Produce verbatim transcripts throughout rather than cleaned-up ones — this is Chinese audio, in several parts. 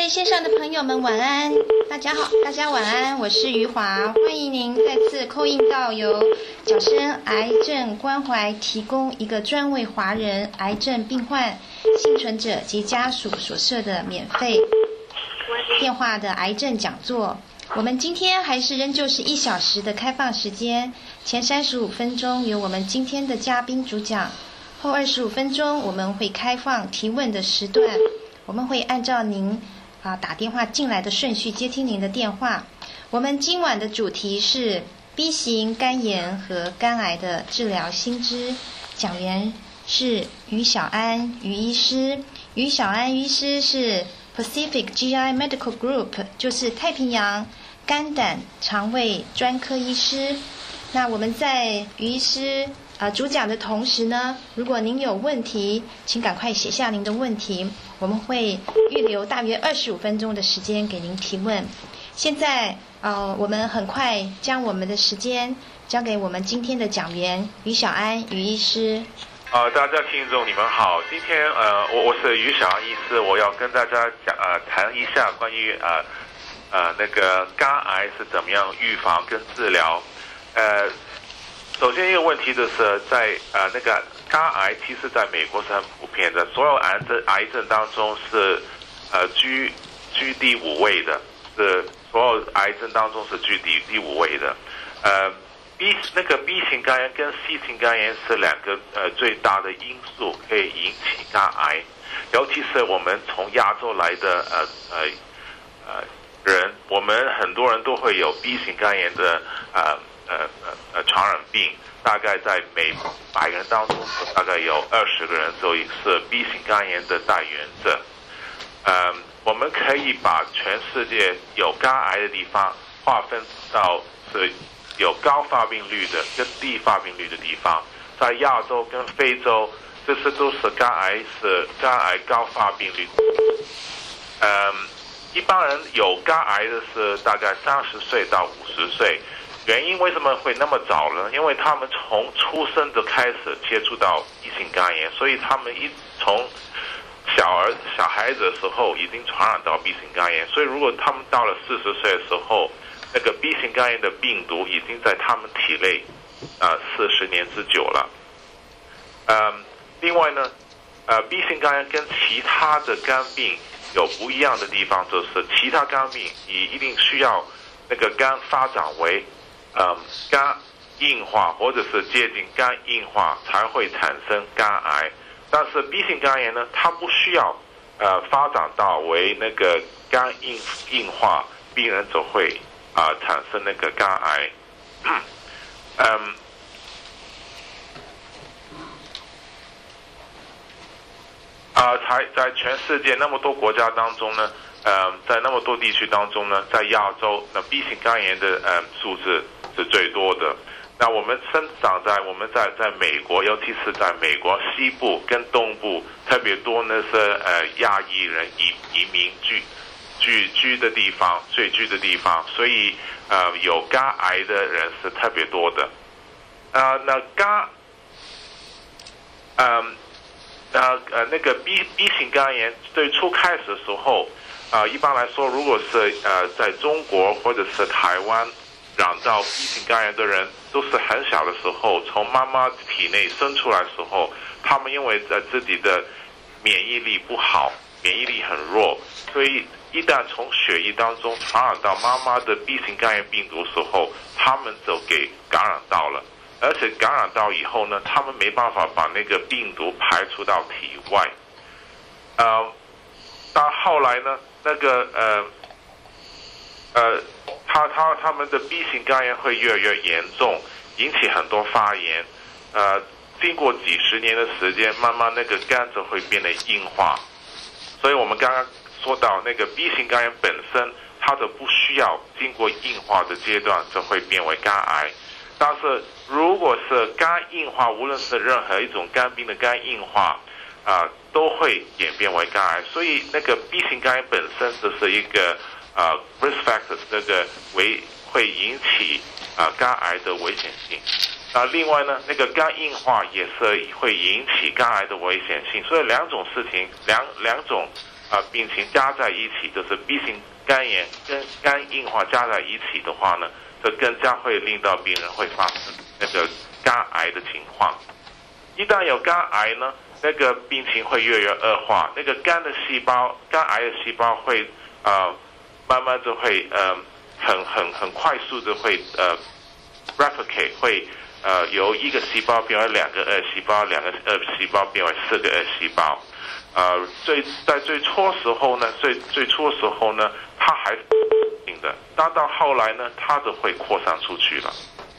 位线上的朋友们晚安，大家好，大家晚安，我是余华，欢迎您再次扣印到由角生癌症关怀提供一个专为华人癌症病患、幸存者及家属所设的免费电话的癌症讲座。我们今天还是仍旧是一小时的开放时间，前三十五分钟由我们今天的嘉宾主讲，后二十五分钟我们会开放提问的时段，我们会按照您啊打电话进来的顺序接听您的电话。我们今晚的主题是 B 型肝炎和肝癌的治疗新知，讲员是于小安于医师。于小安医师是 Pacific G I Medical Group， 就是太平洋肝胆肠胃专科医师。那我们在于医师呃主讲的同时呢，如果您有问题，请赶快写下您的问题，我们会预留大约二十五分钟的时间给您提问。现在呃，我们很快将我们的时间交给我们今天的讲员于小安于医师。 呃，大家听众你们好，今天呃，我我是于小安医师，我要跟大家讲呃谈一下关于呃呃那个肝癌是怎么样预防跟治疗。呃，首先一个问题就是在呃那个肝癌，其实在美国是很普遍的，所有癌症癌症当中是呃居居第五位的，是所有癌症当中是居第第五位的。呃。B 那个 B 型肝炎跟 C 型肝炎是两个呃最大的因素可以引起肝癌，尤其是我们从亚洲来的呃呃呃人，我们很多人都会有 B 型肝炎的呃呃呃传染病，大概在每百人当中大概有二十个人左右是 B 型肝炎的带源者。呃，我们可以把全世界有肝癌的地方划分到是有高发病率的跟低发病率的地方，在亚洲跟非洲，这些都是肝癌是肝癌高发病率。嗯，一般人有肝癌的是大概三十岁到五十岁，原因为什么会那么早呢？因为他们从出生就开始接触到 B 型肝炎，所以他们一从小儿小孩子的时候已经传染到 B 型肝炎，所以如果他们到了四十岁的时候，那个 B 型肝炎的病毒已经在他们体内啊四十年之久了。嗯，另外呢，呃 B 型肝炎跟其他的肝病有不一样的地方，就是其他肝病你一定需要那个肝发展为嗯肝硬化或者是接近肝硬化才会产生肝癌，但是 B 型肝炎呢，它不需要呃发展到为那个肝硬硬化，病人就会啊、呃，产生那个肝癌。嗯，啊、呃，在在全世界那么多国家当中呢，呃，在那么多地区当中呢，在亚洲，那 B 型肝炎的呃数字是最多的。那我们生长在我们在在美国，尤其是在美国西部跟东部，特别多呢是呃亚裔人移移民居。聚居的地方，聚居的地方，所以呃有肝癌的人是特别多的。呃，那肝，呃，呃呃那个 B B 型肝炎最初开始的时候，啊、呃，一般来说，如果是呃在中国或者是台湾染到 B 型肝炎的人，都是很小的时候，从妈妈体内生出来的时候，他们因为在自己的免疫力不好，免疫力很弱，所以一旦从血液当中传染到妈妈的 B 型肝炎病毒的时候，他们就给感染到了，而且感染到以后呢，他们没办法把那个病毒排除到体外。呃，到后来呢，那个呃呃，他他他们的 B 型肝炎会越来越严重，引起很多发炎。呃，经过几十年的时间，慢慢那个肝就会变得硬化。所以我们刚刚说到那个 B 型肝炎本身，它就不需要经过硬化的阶段就会变为肝癌。但是如果是肝硬化，无论是任何一种肝病的肝硬化，啊、呃，都会演变为肝癌。所以那个 B 型肝炎本身就是一个啊、呃、risk factors， 这个为会引起啊、呃、肝癌的危险性。啊，另外呢，那个肝硬化也是会引起肝癌的危险性。所以两种事情，两两种啊、呃、病情加在一起，就是 B 型肝炎跟肝硬化加在一起的话呢，这更加会令到病人会发生那个肝癌的情况。一旦有肝癌呢，那个病情会越来越恶化，那个肝的细胞，肝癌的细胞会啊、呃、慢慢的会呃很很很快速的会呃 replicate 会呃由一个细胞变为两个恶细胞，两个恶细胞变为四个恶细胞。呃，最在最初时候呢，最最初的时候呢，它还是定的，但到后来呢，它就会扩散出去了。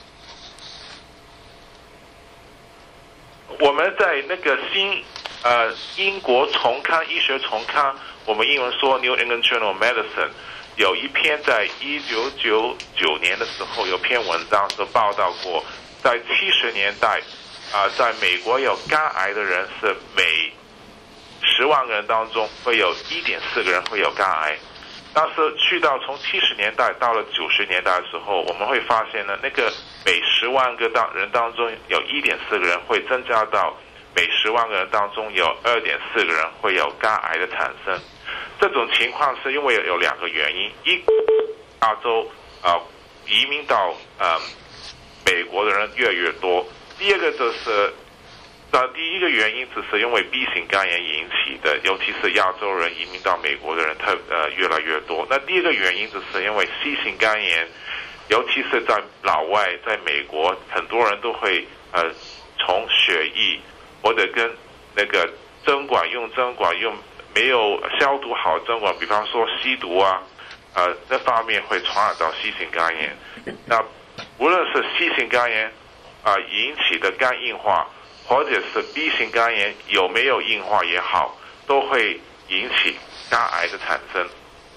我们在那个新呃英国重刊医学重刊，我们英文说 New England Journal of Medicine， 有一篇在一九九九年的时候有篇文章是报道过，在七十年代啊、呃，在美国有肝癌的人是每十万个人当中会有一点四个人会有肝癌，但是去到从七十年代到了九十年代的时候，我们会发现呢，那个每十万个当人当中有一点四个人会增加到每十万个人当中有二点四个人会有肝癌的产生。这种情况是因为有两个原因，一亚洲啊、呃、移民到呃美国的人越来越多，第二个就是那第一个原因只是因为 B 型肝炎引起的，尤其是亚洲人移民到美国的人特呃越来越多。那第二个原因就是因为 C 型肝炎，尤其是在老外，在美国，很多人都会呃从血液或者跟那个针管用针管用没有消毒好针管，比方说吸毒啊，呃那方面会传染到 C 型肝炎。那无论是 C 型肝炎啊、呃、引起的肝硬化，或者是 B 型肝炎有没有硬化也好，都会引起肝癌的产生。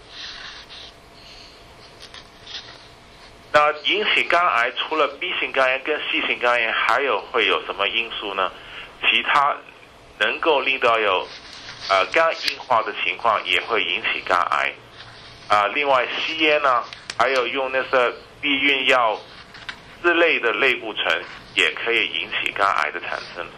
那引起肝癌除了 B 型肝炎跟 C 型肝炎，还有会有什么因素呢？其他能够令到有呃肝硬化的情况也会引起肝癌。啊、呃，另外吸烟呢，还有用那些避孕药之类的类固醇，也可以引起肝癌的产生。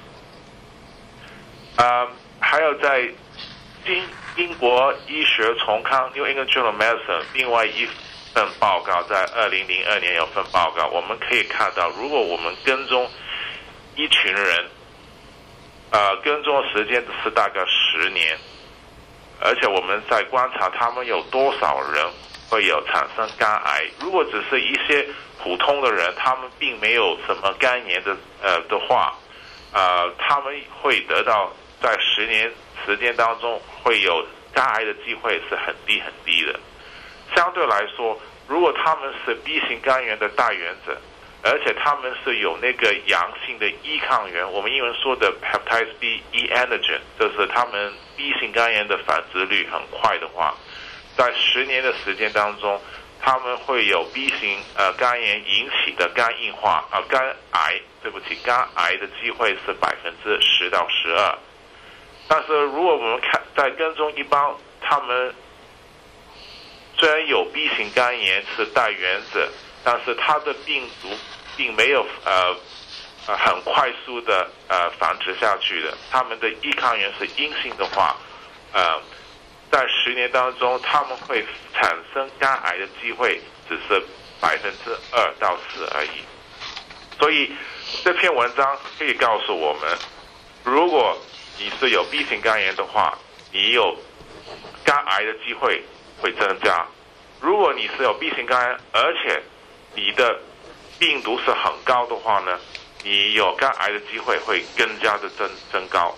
啊、呃，还有在英英国医学重刊 New England Journal of Medicine 另外一份报告，在二零零二年有份报告，我们可以看到，如果我们跟踪一群人，呃，跟踪的时间是大概十年，而且我们在观察他们有多少人会有产生肝癌。如果只是一些普通的人，他们并没有什么肝炎的呃的话，呃，他们会得到在十年时间当中会有肝癌的机会是很低很低的。相对来说，如果他们是 B 型肝炎的带源者，而且他们是有那个阳性的 E 抗原，我们英文说的 hepatitis B E antigen， 就是他们 B 型肝炎的繁殖率很快的话，在十年的时间当中，他们会有 B 型呃肝炎引起的肝硬化啊、呃、肝癌，对不起，肝癌的机会是百分之十到十二。但是如果我们看在跟踪一帮他们虽然有 B 型肝炎是带源者，但是它的病毒并没有呃呃很快速的呃繁殖下去的，他们的 E 抗原是阴性的话，呃，在十年当中他们会产生肝癌的机会只是百分之二到四而已。所以这篇文章可以告诉我们，如果你是有 B 型肝炎的话，你有肝癌的机会会增加。如果你是有 B 型肝炎，而且你的病毒是很高的话呢，你有肝癌的机会会更加的增增高。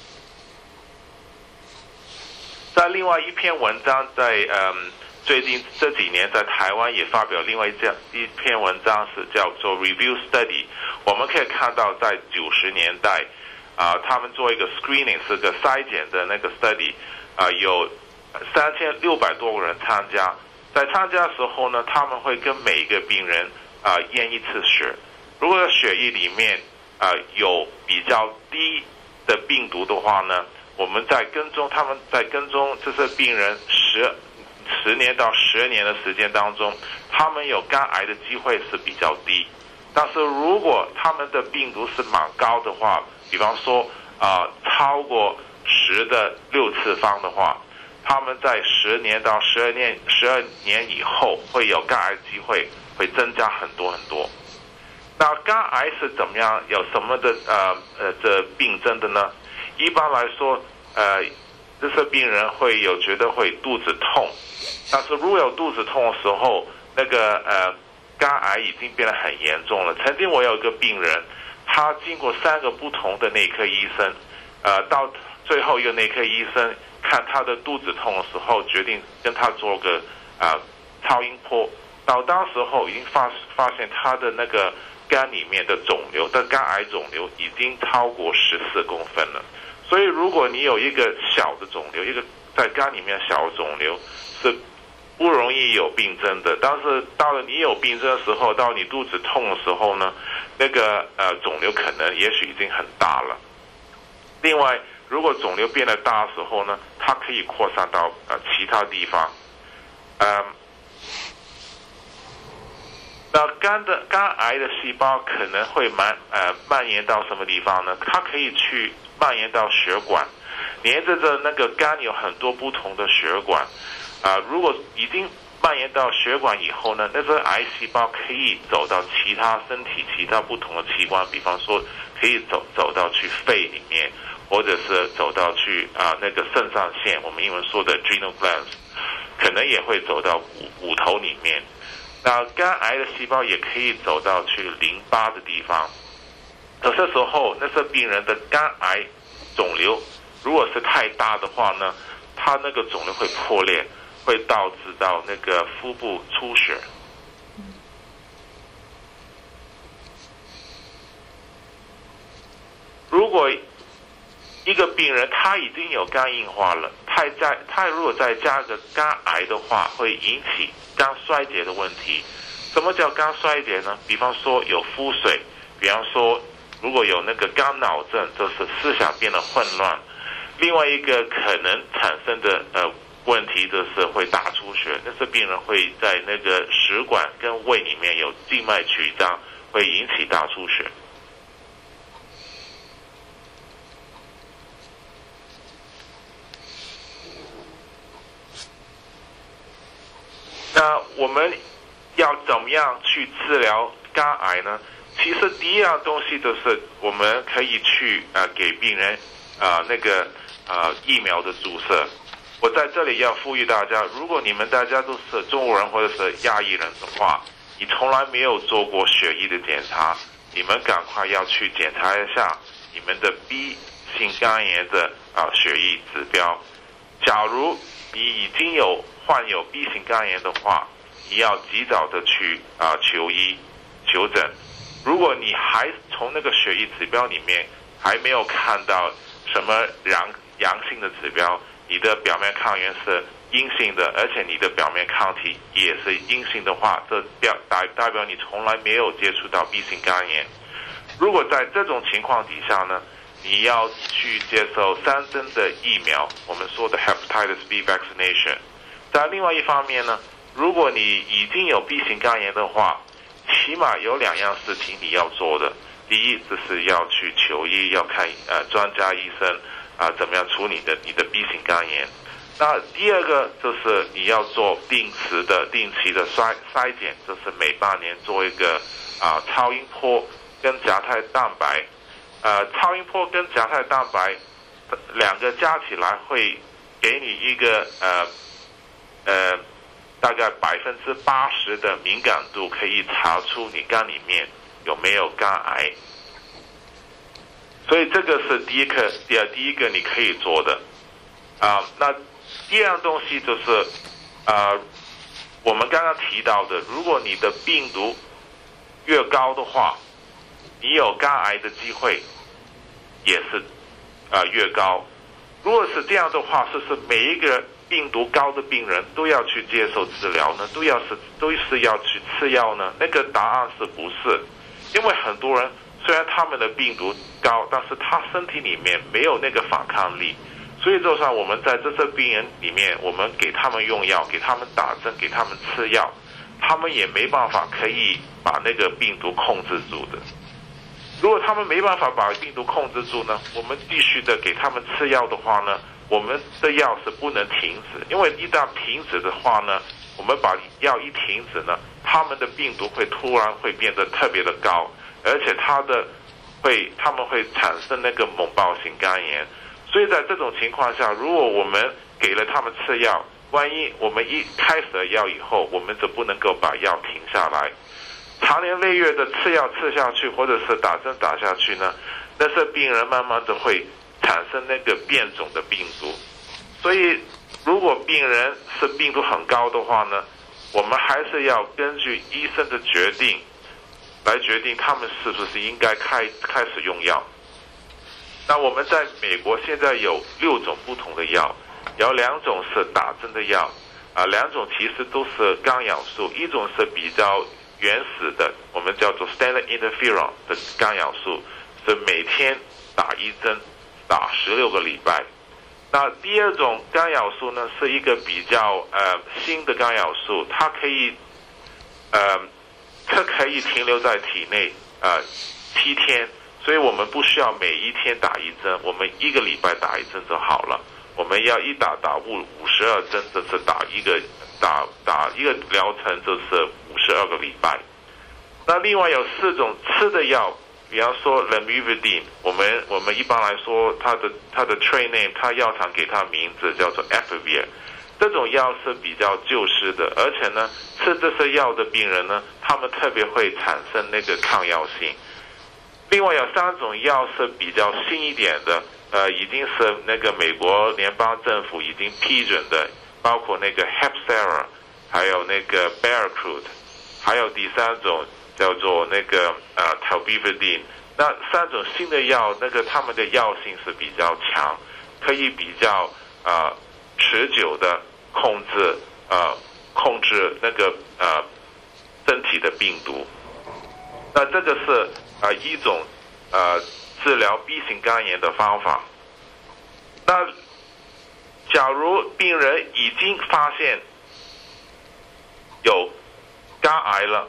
在另外一篇文章在，在嗯最近这几年在台湾也发表另外一这一篇文章，是叫做 Review Study。我们可以看到，在九十年代啊、呃，他们做一个 screening 是个筛检的那个 study， 啊、呃，有三千六百多个人参加。在参加的时候呢，他们会跟每一个病人啊、呃、验一次血。如果血液里面啊、呃、有比较低的病毒的话呢，我们在跟踪他们在跟踪这些病人十十年到十年的时间当中，他们有肝癌的机会是比较低。但是如果他们的病毒是蛮高的话，比方说啊、呃、超过十的六次方的话， 他们在十年到十二年、十二年以后会有肝癌机会会增加很多很多。那肝癌是怎么样？有什么的呃呃这病症的呢？一般来说，呃，这些病人会有觉得会肚子痛，但是如果有肚子痛的时候，那个呃肝癌已经变得很严重了。曾经我有一个病人，他经过三个不同的内科医生，呃，到最后一个内科医生看他的肚子痛的时候，决定跟他做个啊、呃、超音波。到当时候已经发发现他的那个肝里面的肿瘤的肝癌肿瘤已经超过十四公分了。所以如果你有一个小的肿瘤，一个在肝里面小的肿瘤是不容易有病症的，但是到了你有病症的时候，到你肚子痛的时候呢，那个呃肿瘤可能也许已经很大了。另外，如果肿瘤变得大的时候呢，它可以扩散到呃其他地方。呃，那肝的肝癌的细胞可能会蔓呃蔓延到什么地方呢？它可以去蔓延到血管，连着的那个肝有很多不同的血管。啊、呃，如果已经蔓延到血管以后呢，那个癌细胞可以走到其他身体其他不同的器官，比方说可以走走到去肺里面，或者是走到去啊、呃、那个肾上腺，我们英文说的 adrenal glands， 可能也会走到骨骨头里面。那肝癌的细胞也可以走到去淋巴的地方。有些时候，那些病人的肝癌肿瘤如果是太大的话呢，他那个肿瘤会破裂，会导致到那个腹部出血。如果一个病人他已经有肝硬化了，他再他如果再加个肝癌的话，会引起肝衰竭的问题。什么叫肝衰竭呢？比方说有腹水，比方说如果有那个肝脑症，就是思想变得混乱。另外一个可能产生的呃问题就是会大出血，那些病人会在那个食管跟胃里面有静脉曲张，会引起大出血。那我们要怎么样去治疗肝癌呢？其实第一样东西就是我们可以去呃给病人啊、呃、那个呃疫苗的注射。我在这里要呼吁大家，如果你们大家都是中国人或者是亚裔人的话，你从来没有做过血液的检查，你们赶快要去检查一下你们的 B 型肝炎的啊、呃、血液指标。假如你已经有患有 B 型肝炎的话，你要及早的去啊、呃、求医求诊。如果你还从那个血液指标里面还没有看到什么阳阳性的指标，你的表面抗原是阴性的，而且你的表面抗体也是阴性的话，这表代代表你从来没有接触到 B 型肝炎。如果在这种情况底下呢，你要去接受三针的疫苗，我们说的 hepatitis B vaccination。在另外一方面呢，如果你已经有 B 型肝炎的话，起码有两样事情你要做的。第一，就是要去求医，要看呃专家医生啊、呃、怎么样处理的你的 B 型肝炎。那第二个就是你要做定时的、定期的筛筛检，就是每半年做一个啊、呃、超音波跟甲胎蛋白。呃，超音波跟甲胎蛋白两个加起来会给你一个呃呃大概百分之八十的敏感度，可以查出你肝里面有没有肝癌。所以这个是第一个，第二第一个你可以做的啊、呃。那第二样东西就是啊、呃，我们刚刚提到的，如果你的病毒越高的话，你有肝癌的机会也是啊、呃、越高。如果是这样的话，是不是每一个病毒高的病人都要去接受治疗呢？都要是都是要去吃药呢？那个答案是不是？因为很多人虽然他们的病毒高，但是他身体里面没有那个反抗力，所以就算我们在这些病人里面，我们给他们用药，给他们打针，给他们吃药，他们也没办法可以把那个病毒控制住的。如果他们没办法把病毒控制住呢，我们继续的给他们吃药的话呢， 我们的药是不能停止，因为一旦停止的话呢，我们把药一停止呢，他们的病毒会突然会变得特别的高，而且它的会他们会产生那个猛暴性肝炎。所以在这种情况下，如果我们给了他们吃药，万一我们一开始了药以后，我们就不能够把药停下来，长年累月的吃药吃下去，或者是打针打下去呢，那是病人慢慢的会产生那个变种的病毒。所以如果病人是病毒很高的话呢，我们还是要根据医生的决定来决定他们是不是应该开开始用药。那我们在美国现在有六种不同的药，有两种是打针的药，啊，两种其实都是干扰素，一种是比较原始的，我们叫做 standard interferon 的干扰素，是每天打一针，打十六个礼拜。那第二种干扰素呢，是一个比较呃新的干扰素，它可以呃它可以停留在体内呃七天。所以我们不需要每一天打一针，我们一个礼拜打一针就好了。我们要一打打五五十二针，这是打一个打打一个疗程，就是五十二个礼拜。那另外有四种吃的药，比方说 Lamivudine， 我们我们一般来说它的它的 trade name， 它药厂给它名字叫做 Efivir， 这种药是比较旧式的，而且呢，吃这些药的病人呢，他们特别会产生那个抗药性。另外有三种药是比较新一点的，呃，已经是那个美国联邦政府已经批准的，包括那个 Hepcera， 还有那个 Baraclude， 还有第三种叫做那个呃 Talbivudine。那三种新的药，那个他们的药性是比较强，可以比较呃持久的控制呃控制那个呃身体的病毒。那这个是呃一种呃治疗 B 型肝炎的方法。那假如病人已经发现有肝癌了，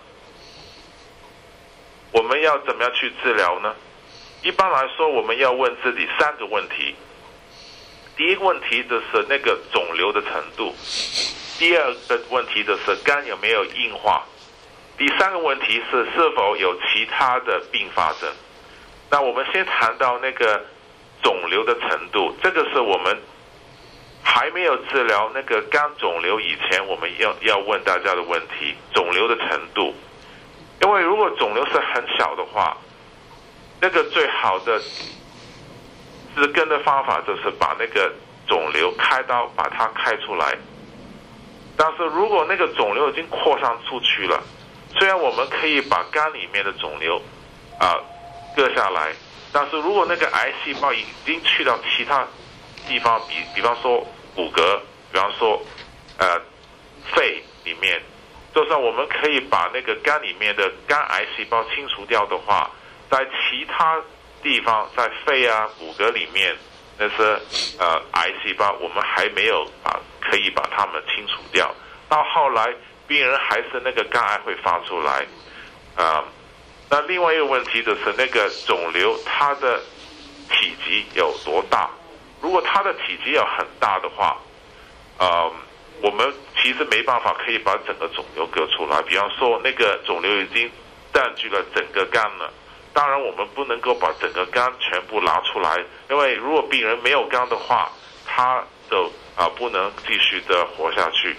我们要怎么样去治疗呢？一般来说，我们要问自己三个问题。第一个问题就是那个肿瘤的程度，第二个问题就是肝有没有硬化，第三个问题是是否有其他的并发症。那我们先谈到那个肿瘤的程度，这个是我们还没有治疗那个肝肿瘤以前，我们要要问大家的问题，肿瘤的程度。因为如果肿瘤是很小的话，那个最好的治根的方法就是把那个肿瘤开刀把它开出来。但是如果那个肿瘤已经扩散出去了，虽然我们可以把肝里面的肿瘤啊、呃、割下来，但是如果那个癌细胞已经去到其他地方，比比方说骨骼，比方说呃肺里面，就算我们可以把那个肝里面的肝癌细胞清除掉的话，在其他地方，在肺啊骨骼里面那些呃癌细胞，我们还没有把可以把它们清除掉。到后来病人还是那个肝癌会发出来啊、呃。那另外一个问题就是那个肿瘤它的体积有多大？如果它的体积要很大的话，呃，我们其实没办法可以把整个肿瘤割出来。比方说那个肿瘤已经占据了整个肝了，当然我们不能够把整个肝全部拿出来，因为如果病人没有肝的话，他就啊、呃、不能继续的活下去。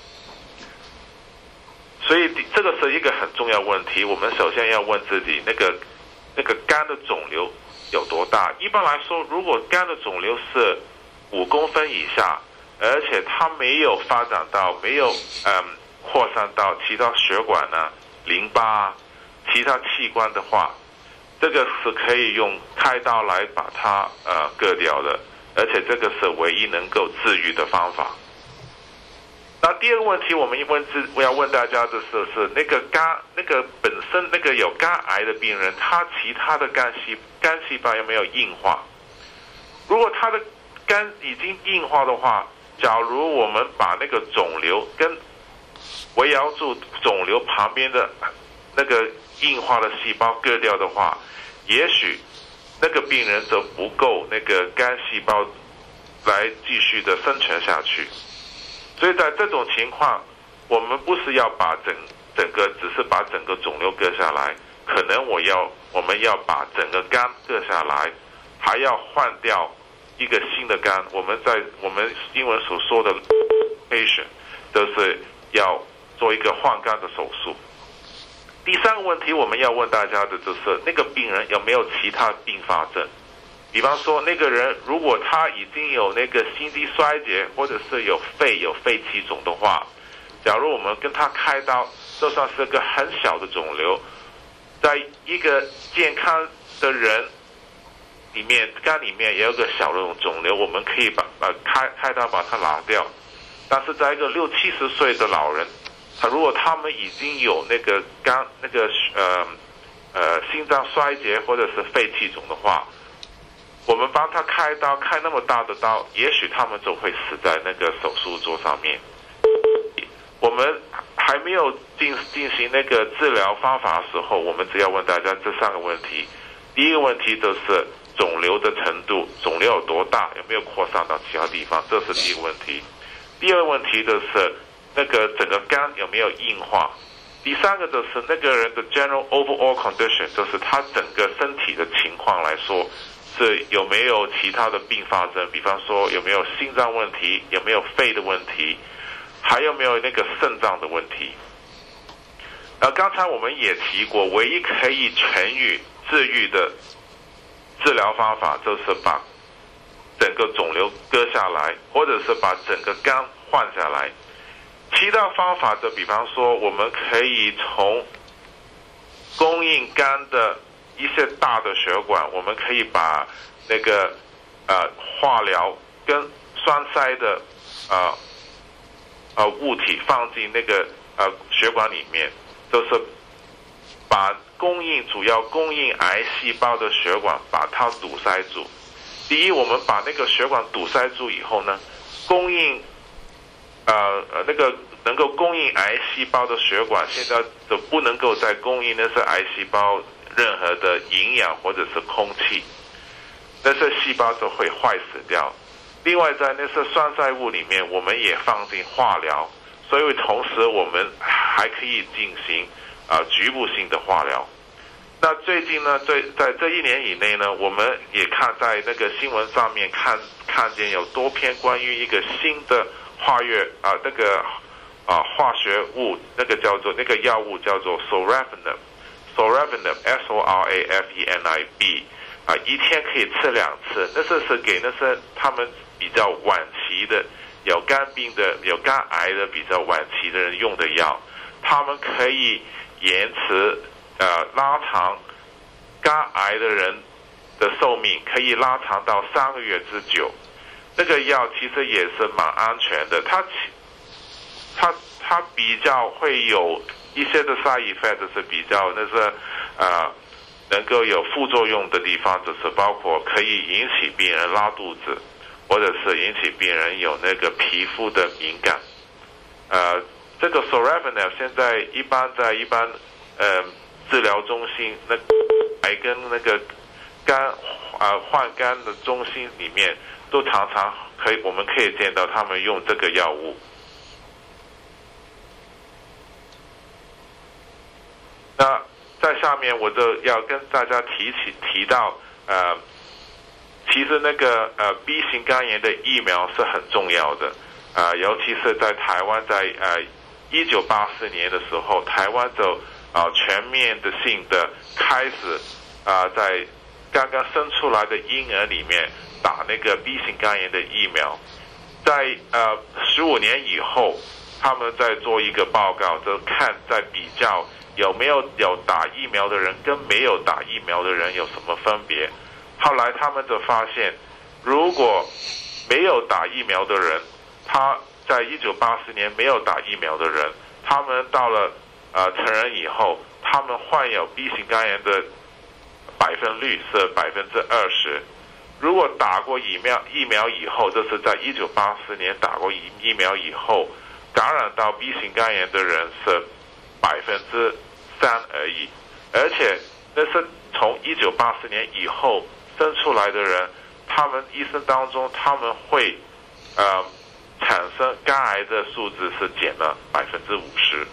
所以这个是一个很重要问题，我们首先要问自己那个那个肝的肿瘤有多大。一般来说，如果肝的肿瘤是五公分以下，而且它没有发展到没有嗯扩散到其他血管啊、淋巴啊、其他器官的话，这个是可以用开刀来把它呃割掉的，而且这个是唯一能够治愈的方法。那第二个问题，我们问自我要问大家的是，是那个肝那个本身那个有肝癌的病人，他其他的肝细肝细胞有没有硬化？如果他的肝已经硬化的话，假如我们把那个肿瘤跟围绕住肿瘤旁边的那个硬化的细胞割掉的话，也许那个病人就不够那个肝细胞来继续的生存下去。所以在这种情况，我们不是要把整整个只是把整个肿瘤割下来，可能我要我们要把整个肝割下来，还要换掉一个新的肝。我们在我们英文所说的 patient 都是要做一个换肝的手术。第三个问题我们要问大家的就是那个病人有没有其他并发症，比方说那个人如果他已经有那个心肌衰竭，或者是有肺有肺气肿的话，假如我们跟他开刀，就算是个很小的肿瘤，在一个健康的人里面肝里面也有个小的肿瘤，我们可以把把开开刀把它拿掉。但是在一个六七十岁的老人，他如果他们已经有那个肝那个呃呃心脏衰竭或者是肺气肿的话，我们帮他开刀开那么大的刀，也许他们就会死在那个手术桌上面。我们还没有进进行那个治疗方法的时候，我们只要问大家这三个问题。第一个问题就是肿瘤的程度，肿瘤有多大，有没有扩散到其他地方，这是第一个问题。第二个问题就是那个整个肝有没有硬化。第三个就是那个人的 general overall condition， 就是他整个身体的情况来说，是有没有其他的并发症，比方说有没有心脏问题，有没有肺的问题，还有没有那个肾脏的问题。呃，刚才我们也提过，唯一可以痊愈治愈的治疗方法就是把整个肿瘤割下来，或者是把整个肝换下来。其他方法就比方说，我们可以从供应肝的一些大的血管，我们可以把那个呃化疗跟栓塞的呃呃物体放进那个呃血管里面，就是把供应主要供应癌细胞的血管把它堵塞住。第一，我们把那个血管堵塞住以后呢，供应呃呃那个能够供应癌细胞的血管现在就不能够再供应那些癌细胞任何的营养或者是空气，那些细胞就会坏死掉。另外在那些栓塞物里面我们也放进化疗，所以同时我们还可以进行啊、呃、局部性的化疗。那最近呢，在在这一年以内呢，我们也看在那个新闻上面看看见有多篇关于一个新的化学啊、呃、那个啊、呃、化学物，那个叫做那个药物叫做 sorafenib。sorafenib S O R A F E N I B 啊，一天可以吃两次，那这是给那些他们比较晚期的有肝病的有肝癌的比较晚期的人用的药，他们可以延迟呃拉长肝癌的人的寿命，可以拉长到三个月之久。那个药其实也是蛮安全的，它它它比较会有一些的 side effect 是比较那是呃能够有副作用的地方，就是包括可以引起病人拉肚子，或者是引起病人有那个皮肤的敏感。呃，这个 sorafenib 现在一般在一般呃治疗中心，那还跟那个肝啊、呃、换肝的中心里面都常常可以我们可以见到他们用这个药物。那在下面我就要跟大家提起提到呃其实那个呃 B 型肝炎的疫苗是很重要的，呃尤其是在台湾，在呃一九八四年的时候，台湾就啊、呃、全面的性的开始啊、呃、在刚刚生出来的婴儿里面打那个 B 型肝炎的疫苗。在呃十五年以后，他们在做一个报告，就看在比较有没有有打疫苗的人跟没有打疫苗的人有什么分别。后来他们就发现，如果没有打疫苗的人，他在一九八四年没有打疫苗的人，他们到了呃成人以后，他们患有 B 型肝炎的百分率是百分之二十。如果打过疫苗疫苗以后，这是在一九八四年打过疫疫苗以后，感染到 B 型肝炎的人是百分之三而已。而且那是从一九八四年以后生出来的人， 他们医生当中他们会呃产生肝癌的数字是减了百分之五十。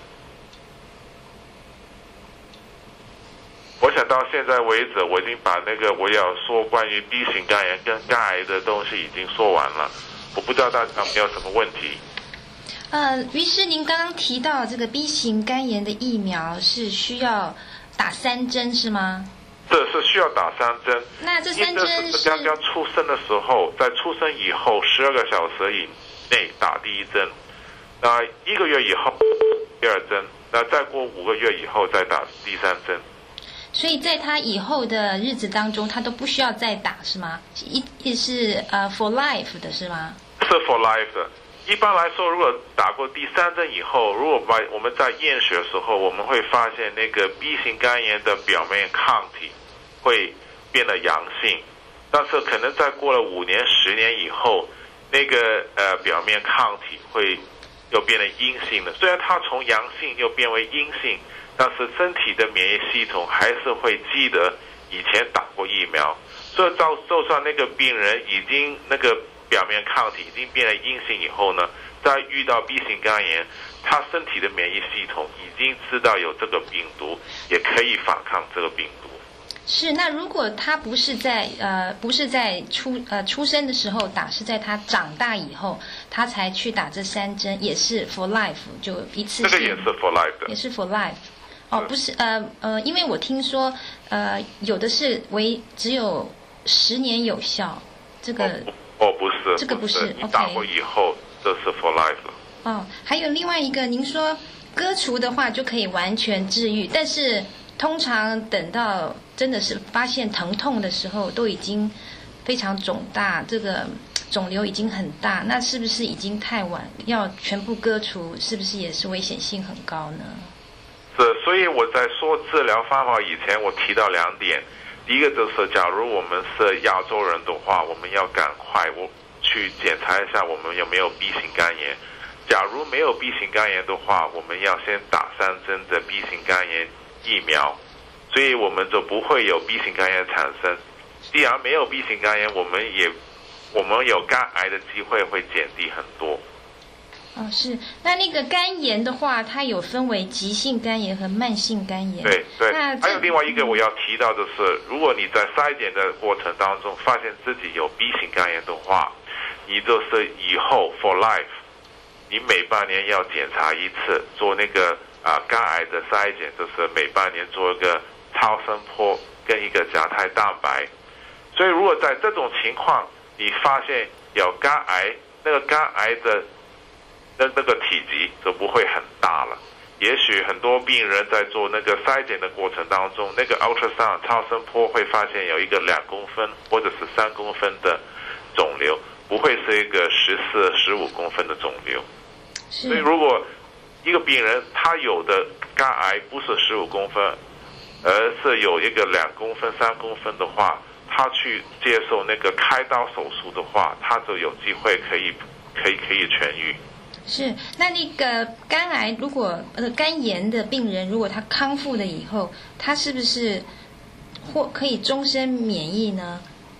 我想到现在为止，我已经把那个我要说关于 B 型肝炎跟肝癌的东西已经说完了。我不知道大家有没有什么问题。 呃，于是您刚刚提到这个 B 型肝炎的疫苗是需要打三针是吗？ 这是需要打三针。 那这三针是刚刚出生的时候，在出生以后十二个小时以内打第一针，那一个月以后第二针，那再过五个月以后再打第三针。 所以在他以后的日子当中，他都不需要再打是吗？一也是呃 for life 的是吗？ 是 for life 的。一般来说，如果打过第三针以后，如果把我们在验血的时候，我们会发现那个 B 型肝炎的表面抗体会变得阳性，但是可能再过了五年、十年以后，那个呃表面抗体会又变得阴性的。虽然它从阳性又变为阴性，但是身体的免疫系统还是会记得以前打过疫苗，所以到就算那个病人已经那个表面抗体已经变得阴性以后呢，在遇到 B 型肝炎，他身体的免疫系统已经知道有这个病毒，也可以反抗这个病毒。 是，那如果他不是在呃不是在出呃出生的时候打，是在他长大以后，他才去打这三针，也是 for life 就一次性。 这个也是 for life 的。 也是 for life。哦，不是，呃呃，因为我听说，呃，有的是为只有十年有效，这个哦不是， 这个不是， 你打过以后，这是 for life 了。 哦，还有另外一个，您说割除的话就可以完全治愈，但是通常等到真的是发现疼痛的时候，都已经非常肿大，这个肿瘤已经很大，那是不是已经太晚？要全部割除，是不是也是危险性很高呢？ 是，所以我在说治疗方法以前，我提到两点。第一个就是，假如我们是亚洲人的话，我们要赶快我去检查一下我们有没有 B 型肝炎。假如没有 B 型肝炎的话，我们要先打三针的 B 型肝炎疫苗，所以我们就不会有 B 型肝炎产生。既然没有 B 型肝炎，我们也我们有肝癌的机会会减低很多。 哦，是。那那个肝炎的话，它有分为急性肝炎和慢性肝炎。 对对。还有另外一个我要提到的是，如果你在筛检的过程当中发现自己有 B 型肝炎的话，你就是以后 for life， 你每半年要检查一次，做那个啊、呃、肝癌的筛检，就是每半年做一个超声波跟一个甲胎蛋白。所以如果在这种情况，你发现有肝癌，那个肝癌的那那个体积就不会很大了。也许很多病人在做那个筛检的过程当中，那个 ultrasound 超声波会发现有一个两公分或者是三公分的肿瘤，不会是一个十四、十五公分的肿瘤。所以如果一个病人他有的肝癌不是十五公分，而是有一个两公分、三公分的话，他去接受那个开刀手术的话，他就有机会可以可以可以痊愈。 是，那那个肝癌如果呃肝炎的病人，如果他康复了以后，他是不是或可以终身免疫呢？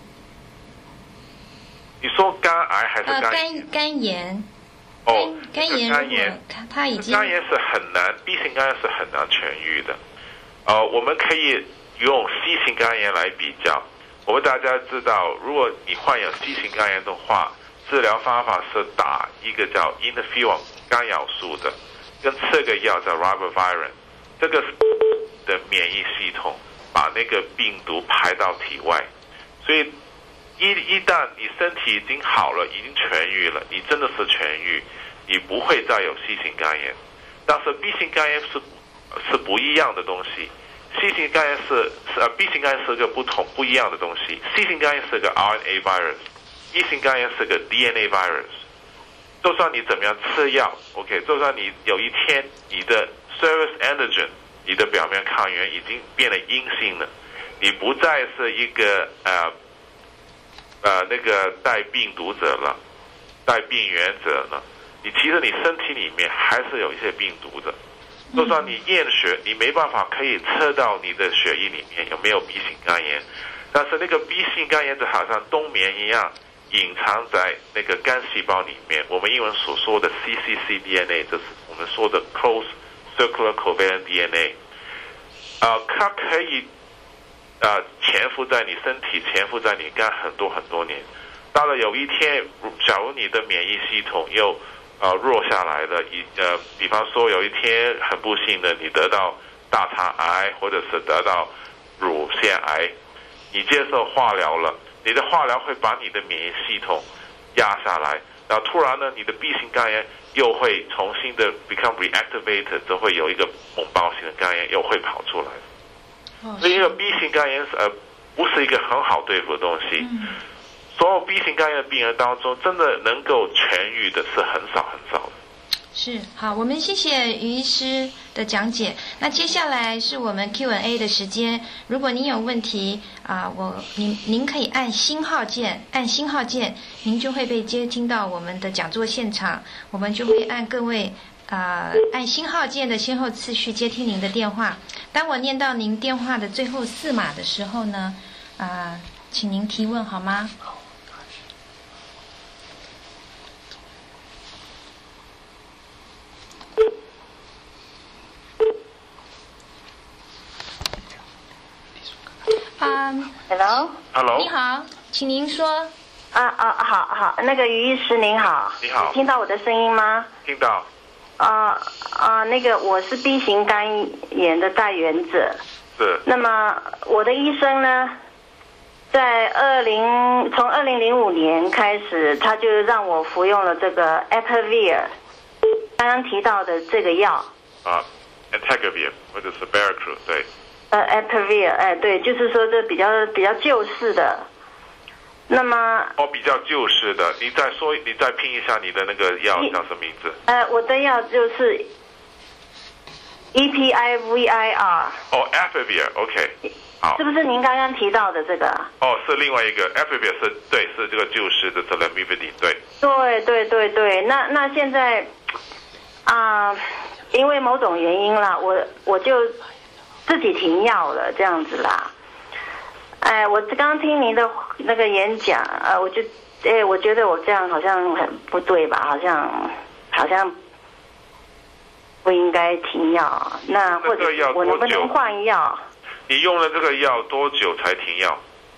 你说肝癌还是肝炎？ 呃，肝肝炎。 哦， 肝炎肝炎， 他已经肝炎是很难 ，B 型肝炎是很难痊愈的。呃，我们可以用 C 型肝炎来比较。我们大家知道，如果你患有 C 型肝炎的话，治疗方法是打一个叫 interferon 干扰素的，跟这个药叫 ribavirin， 这个的免疫系统把那个病毒排到体外，所以一一旦你身体已经好了，已经痊愈了，你真的是痊愈，你不会再有 C 型肝炎。但是 B 型肝炎是是不一样的东西。C 型肝炎是是呃 B 型肝炎是个不同不一样的东西。C 型肝炎是个 R N A virus，E 型肝炎是个 D N A virus。就算你怎么样吃药 ，OK， 就算你有一天你的 surface antigen， 你的表面抗原已经变得阴性了，你不再是一个呃呃那个带病毒者了，带病原者了，你其实你身体里面还是有一些病毒的。就算你验血，你没办法可以测到你的血液里面有没有 B 型肝炎， 但是那个 B 型肝炎就好像冬眠一样，隐藏在那个肝细胞里面。我们英文所说的 C C C D N A， 就是我们说的 Close Circular Covalent D N A， 啊、呃，它可以啊、呃、潜伏在你身体，潜伏在你肝很多很多年。到了有一天，假如你的免疫系统又呃弱下来了，一呃，比方说有一天很不幸的你得到大肠癌，或者是得到乳腺癌，你接受化疗了，你的化疗会把你的免疫系统压下来，然后突然呢，你的 B 型肝炎又会重新的 become reactivated， 就会有一个猛爆性的肝炎又会跑出来。哦、所以这个 B 型肝炎呃不是一个很好对付的东西。嗯，所有 B 型肝炎的病人当中，真的能够痊愈的是很少很少的。 是，好，我们谢谢于医师的讲解。那接下来是我们 Q and A 的时间。如果您有问题啊、呃，我您您可以按星号键，按星号键，您就会被接听到我们的讲座现场。我们就会按各位啊、呃、按星号键的先后次序接听您的电话。当我念到您电话的最后四码的时候呢，啊、呃，请您提问好吗？ 嗯、um, ，Hello，Hello， 你好，请您说。 啊啊，好好，那个于医师您好， 你好， 听到我的声音吗？ 听到。 啊啊，那个我是 B 型肝炎的带原者。 是。 那么我的医生呢，在二零从二零零五年开始，他就让我服用了这个 Entecavir， 刚刚提到的这个药。 啊 ，Entecavir 或者是 Baraclude， 对。 呃 Entecavir， 哎，对，就是说这比较比较旧式的。那么哦，比较旧式的，你再说，你再拼一下你的那个药叫什么名字？ 呃，我的药就是 E P I V I R。 哦 ，Entecavir，OK， 好。 是不是您刚刚提到的这个？ 哦，是另外一个 Entecavir， 是对，是这个旧式的 Lamivudine， 对。 对对对对，那那现在啊、呃，因为某种原因啦，我我就自己停药了，这样子啦。哎，我刚刚听您的那个演讲，呃，我就，哎，我觉得我这样好像很不对吧？好像好像不应该停药。那或者我能不能换药？ 你用了这个药多久才停药？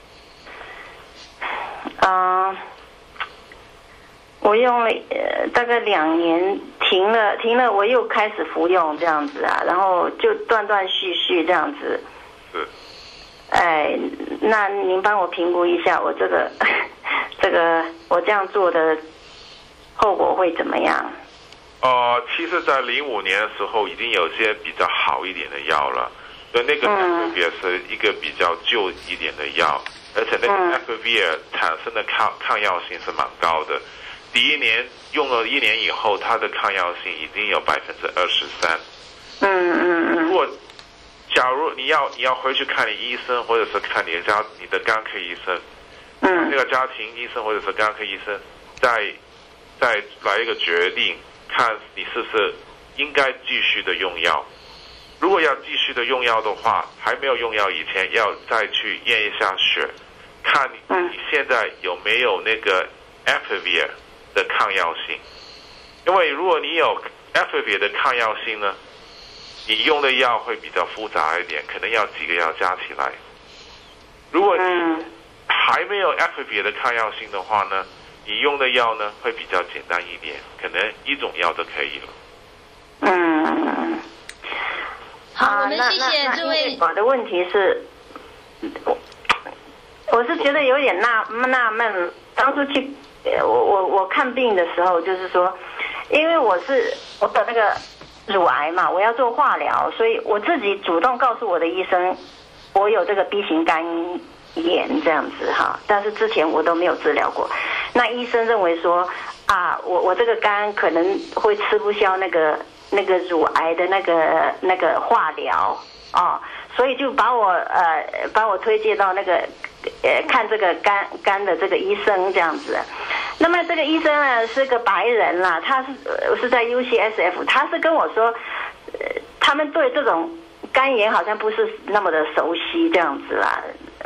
嗯、呃，我用了呃大概两年，停了停了，我又开始服用这样子啊，然后就断断续续这样子。 是。 哎，那您帮我评估一下，我这个这个我这样做的后果会怎么样？ 呃，其实，在零五年的时候，已经有些比较好一点的药了，所以那个 Entecavir 是一个比较旧一点的药，而且那个 Entecavir 产生的抗抗药性是蛮高的。第一年用了一年以后，它的抗药性已经有百分之二十三。 嗯嗯嗯。 如果假如你要你要回去看你医生，或者是看你的家你的肝科医生， 嗯， 那个家庭医生或者是肝科医生，再再来一个决定，看你是不是应该继续的用药。如果要继续的用药的话，还没有用药以前，要再去验一下血，看你你现在有没有那个 Entecavir 的抗药性。因为如果你有 Entecavir 的抗药性呢，你用的药会比较复杂一点，可能要几个药加起来。如果你还没有 Entecavir 的抗药性的话呢，你用的药呢会比较简单一点，可能一种药就可以了。 嗯， 好，我们谢谢这位。 我的问题是，我我是觉得有点纳纳闷，当初去我我我看病的时候，就是说，因为我是我的那个乳癌嘛，我要做化疗，所以我自己主动告诉我的医生，我有这个 B 型肝炎这样子哈，但是之前我都没有治疗过。那医生认为说啊，我我这个肝可能会吃不消那个那个乳癌的那个那个化疗哦，所以就把我呃把我推荐到那个呃看这个肝肝的这个医生这样子。那么这个医生呢是个白人啦，他是呃是在 U C S F， 他是跟我说，呃，他们对这种肝炎好像不是那么的熟悉这样子啦，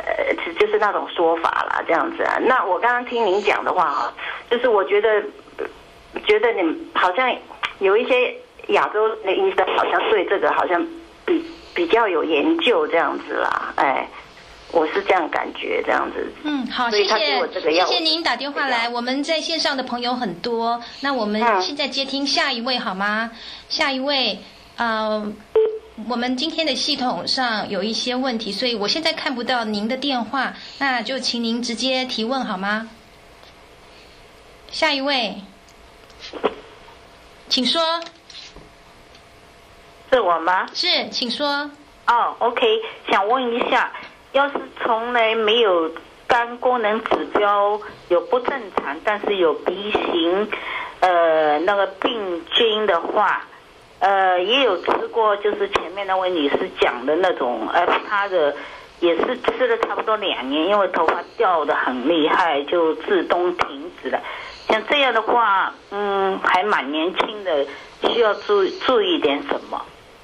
呃，就是那种说法啦，这样子啊。那我刚刚听您讲的话哈，就是我觉得觉得你好像有一些亚洲的医生好像对这个好像比比较有研究这样子啦，哎。我是这样感觉，这样子。 嗯，好，谢谢，谢谢您打电话来。我们在线上的朋友很多，那我们现在接听下一位好吗？下一位，呃，我们今天的系统上有一些问题，所以我现在看不到您的电话，那就请您直接提问好吗？下一位，请说。 是我吗？ 是，请说。 哦 ，OK， 想问一下。要是从来没有肝功能指标有不正常，但是有 B 型，呃，那个病菌的话，呃，也有吃过，就是前面那位女士讲的那种，呃，她的也是吃了差不多两年，因为头发掉得很厉害，就自动停止了。像这样的话，嗯，还蛮年轻的，需要注注意点什么？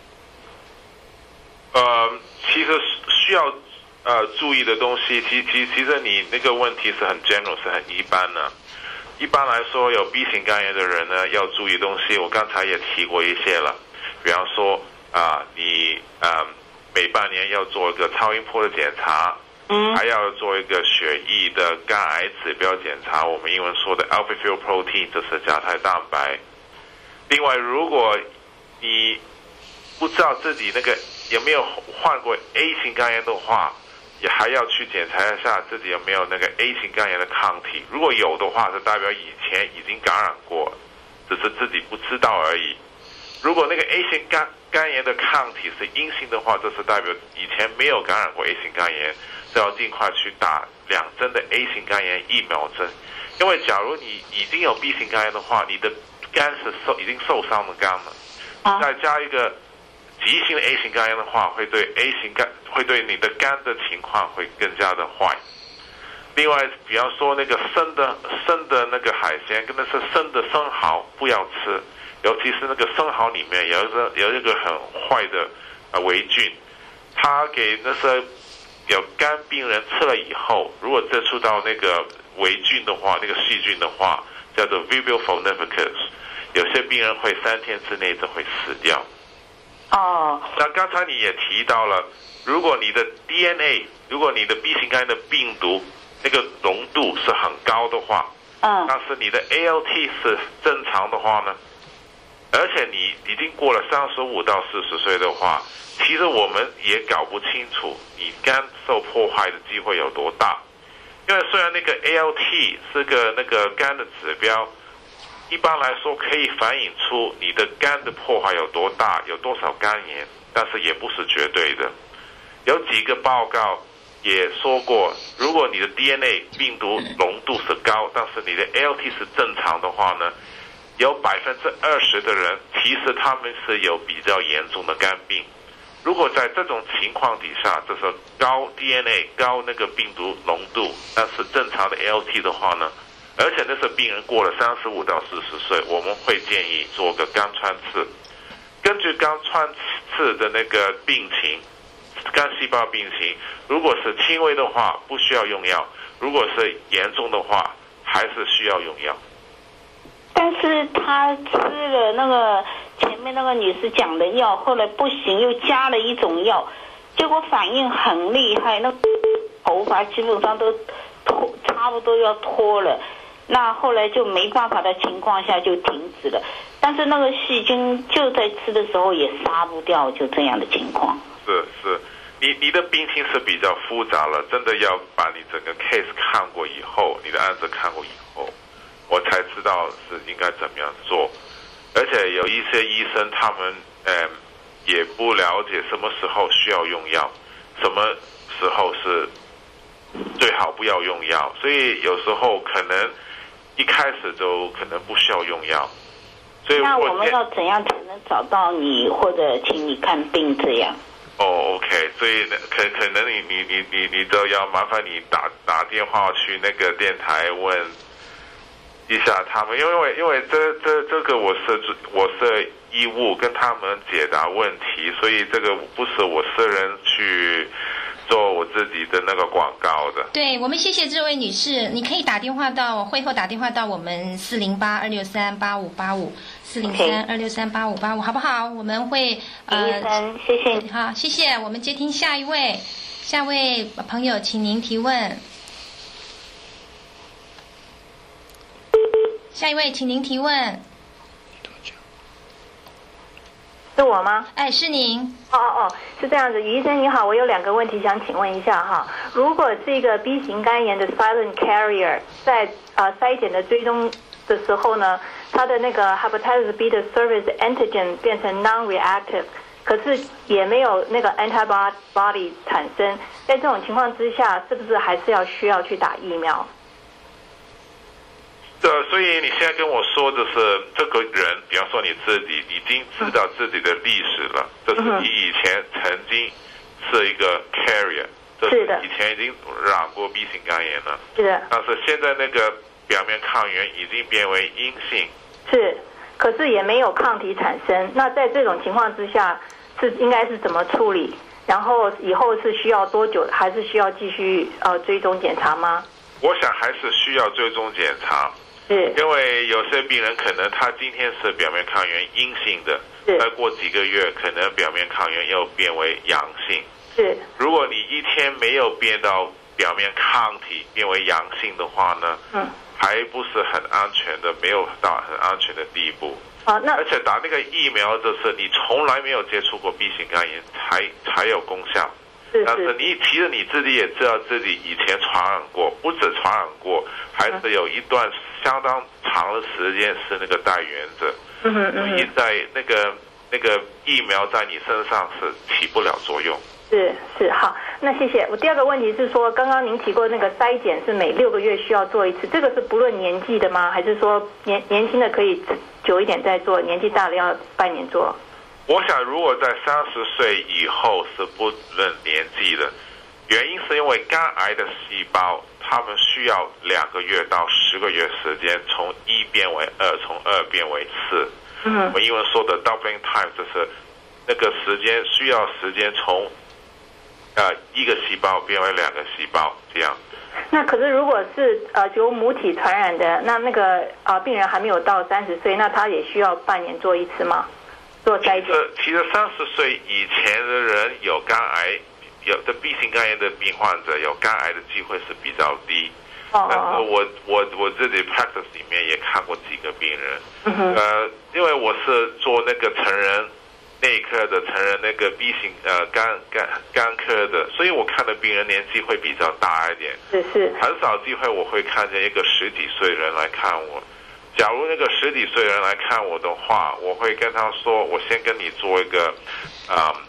呃，其实需要。呃，注意的东西，其其其实你那个问题是很 general， 是很一般的。一般来说，有 B 型肝炎的人呢，要注意东西，我刚才也提过一些了。比方说啊、呃，你呃每半年要做一个超音波的检查，嗯，还要做一个血液的肝癌指标检查，我们英文说的 alpha feel protein， 这是甲胎蛋白。另外，如果你不知道自己那个有没有患过 A 型肝炎的话，也还要去检查一下自己有没有那个 A 型肝炎的抗体，如果有的话，是代表以前已经感染过，只是自己不知道而已。如果那个 A 型肝肝炎的抗体是阴性的话，这是代表以前没有感染过 A 型肝炎，就要尽快去打两针的 A 型肝炎疫苗针。因为假如你已经有 B 型肝炎的话，你的肝是受已经受伤的肝了，啊、再加一个急性的 A 型肝炎的话，会对 A 型肝会对你的肝的情况会更加的坏。另外，比方说那个生的生的那个海鲜，跟那是生的生蚝不要吃，尤其是那个生蚝里面有一个有一个很坏的呃微菌，它给那些有肝病人吃了以后，如果接触到那个微菌的话，那个细菌的话，叫做 Vibrio vulnificus， 有些病人会三天之内就会死掉。 哦， 那刚才你也提到了，如果你的 D N A， 如果你的 B 型肝炎的病毒那个浓度是很高的话， 嗯， 但是你的 A L T 是正常的话呢，而且你已经过了三十五到四十岁的话，其实我们也搞不清楚你肝受破坏的机会有多大，因为虽然那个 A L T 是个那个肝的指标。一般来说可以反映出你的肝的破坏有多大，有多少肝炎，但是也不是绝对的。有几个报告也说过，如果你的 D N A 病毒浓度是高，但是你的 A L T 是正常的话呢，有百分之二十的人其实他们是有比较严重的肝病。如果在这种情况底下，就是高 D N A 高那个病毒浓度，但是正常的 A L T 的话呢，而且那是病人过了三十五到四十岁，我们会建议做个肝穿刺。根据肝穿刺的那个病情，肝细胞病情，如果是轻微的话，不需要用药；如果是严重的话，还是需要用药。 但是他吃了那个前面那个女士讲的药，后来不行，又加了一种药，结果反应很厉害，那头发基本上都脱，差不多要脱了。那后来就没办法的情况下就停止了，但是那个细菌就在吃的时候也杀不掉，就这样的情况。 是是，你你的病情是比较复杂了，真的要把你整个 case 看过以后，你的案子看过以后，我才知道是应该怎么样做。而且有一些医生他们嗯也不了解什么时候需要用药，什么时候是最好不要用药，所以有时候可能一开始就可能不需要用药。所以那我们要怎样才能找到你，或者请你看病这样？ 哦 ，OK， 所以可可能你你你你你都要麻烦你打打电话去那个电台问一下他们，因为因为这这这个我是我是义务跟他们解答问题，所以这个不是我私人去做我自己的那个广告的。 对，我们谢谢这位女士，你可以打电话到会后打电话到我们四零八二六三八五八五四零三二六三八五八五，好不好？我们会呃，谢谢你。 好，谢谢。我们接听下一位，下一位朋友，请您提问。下一位，请您提问。 是我吗？ 哎，是您。 哦哦哦，是这样子，于医生你好，我有两个问题想请问一下哈。如果这个 B 型肝炎的 silent carrier 在呃筛检的追踪的时候呢，它的那个 hepatitis B 的 surface antigen 变成 non-reactive， 可是也没有那个 antibody 产生，在这种情况之下，是不是还是要需要去打疫苗？ 对，所以你现在跟我说的是这个人，比方说你自己已经知道自己的历史了，就是你以前曾经是一个 carrier， 是的， 以前已经染过 B 型肝炎了， 是的， 但是现在那个表面抗原已经变为阴性， 是，可是也没有抗体产生。那在这种情况之下，是应该是怎么处理？然后以后是需要多久，还是需要继续呃追踪检查吗？ 我想还是需要追踪检查。 是， 因为有些病人可能他今天是表面抗原阴性的，再过几个月可能表面抗原又变为阳性。 是， 如果你一天没有变到表面抗体变为阳性的话呢， 嗯， 还不是很安全的，没有到很安全的地步。 啊，那而且打那个疫苗就是你从来没有接触过 B 型肝炎才才有功效。 是是， 但是你其实你自己也知道自己以前传染过，不止传染过，还是有一段相当长的时间是那个带原者。 嗯哼嗯所以在那个那个疫苗在你身上是起不了作用。 是是，好，那谢谢。我第二个问题是说，刚刚您提过那个筛检是每六个月需要做一次，这个是不论年纪的吗？还是说年年轻的可以久一点再做，年纪大了要半年做？ 我想，如果在三十岁以后是不论年纪的，原因是因为肝癌的细胞，它们需要两个月到十个月时间，从一变为二，从二变为四。 嗯， 我们英文说的 doubling time 就是那个时间需要时间从呃一个细胞变为两个细胞这样。 那可是如果是呃由母体传染的，那那个啊、呃、病人还没有到三十岁，那他也需要半年做一次吗？做筛检？ 其实三十岁以前的人有肝癌，有的 B 型肝炎的病患者有肝癌的机会是比较低。 哦但是我我我自己 practice 里面也看过几个病人， 嗯、 呃，因为我是做那个成人内科的成人那个 B 型呃肝肝肝科的，所以我看的病人年纪会比较大一点。 是是。 很少机会我会看见一个十几岁的人来看我。假如那个十几岁的人来看我的话，我会跟他说，我先跟你做一个啊、um,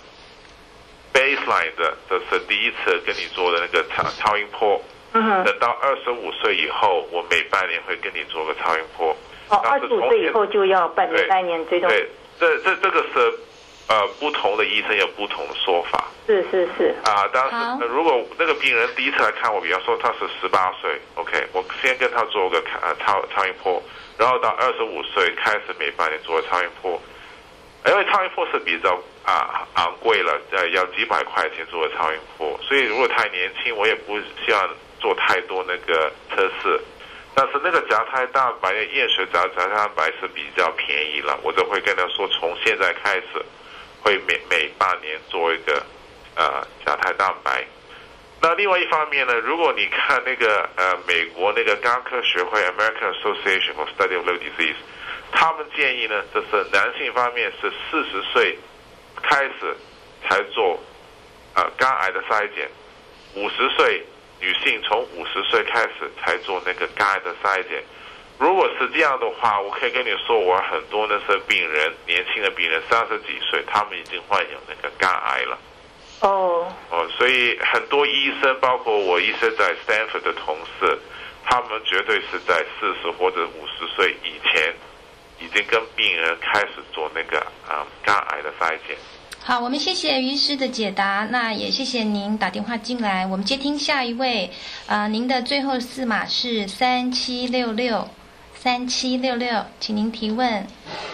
baseline 的，这是第一次跟你做的那个超超音波。 嗯， 等到二十五岁以后，我每半年会跟你做个超音波。 哦，二十五岁以后就要半年半年追踪。 对，这这这个是呃不同的医生有不同的说法。 是是是。 啊，当时、呃、如果那个病人第一次来看我，比方说他是十八岁 ，OK， 我先跟他做个呃超超音波，然后到二十五岁开始每半年做超音波。因为超音波是比较啊昂贵了，呃要几百块钱做个超音波，所以如果太年轻，我也不希望做太多那个测试。但是那个甲胎蛋白的验血甲甲胎蛋白是比较便宜了，我就会跟他说，从现在开始会每每半年做一个呃甲胎蛋白。那另外一方面呢，如果你看那个呃美国那个肝科学会 American Association for Study of Liver Disease， 他们建议呢，就是男性方面是四十岁开始才做呃肝癌的筛检，五十岁女性从五十岁开始才做那个肝癌的筛检。如果是这样的话，我可以跟你说，我很多那些病人，年轻的病人三十几岁，他们已经患有那个肝癌了。 哦哦，所以很多医生，包括我一些在 Stanford 的同事，他们绝对是在四十或者五十岁以前，已经跟病人开始做那个啊、呃、肝癌的筛检。 好，我们谢谢于医师的解答，那也谢谢您打电话进来。我们接听下一位，呃，您的最后四码是三七六六，三七六六，请您提问。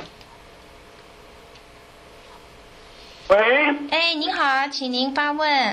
喂， 哎，您好，请您发问。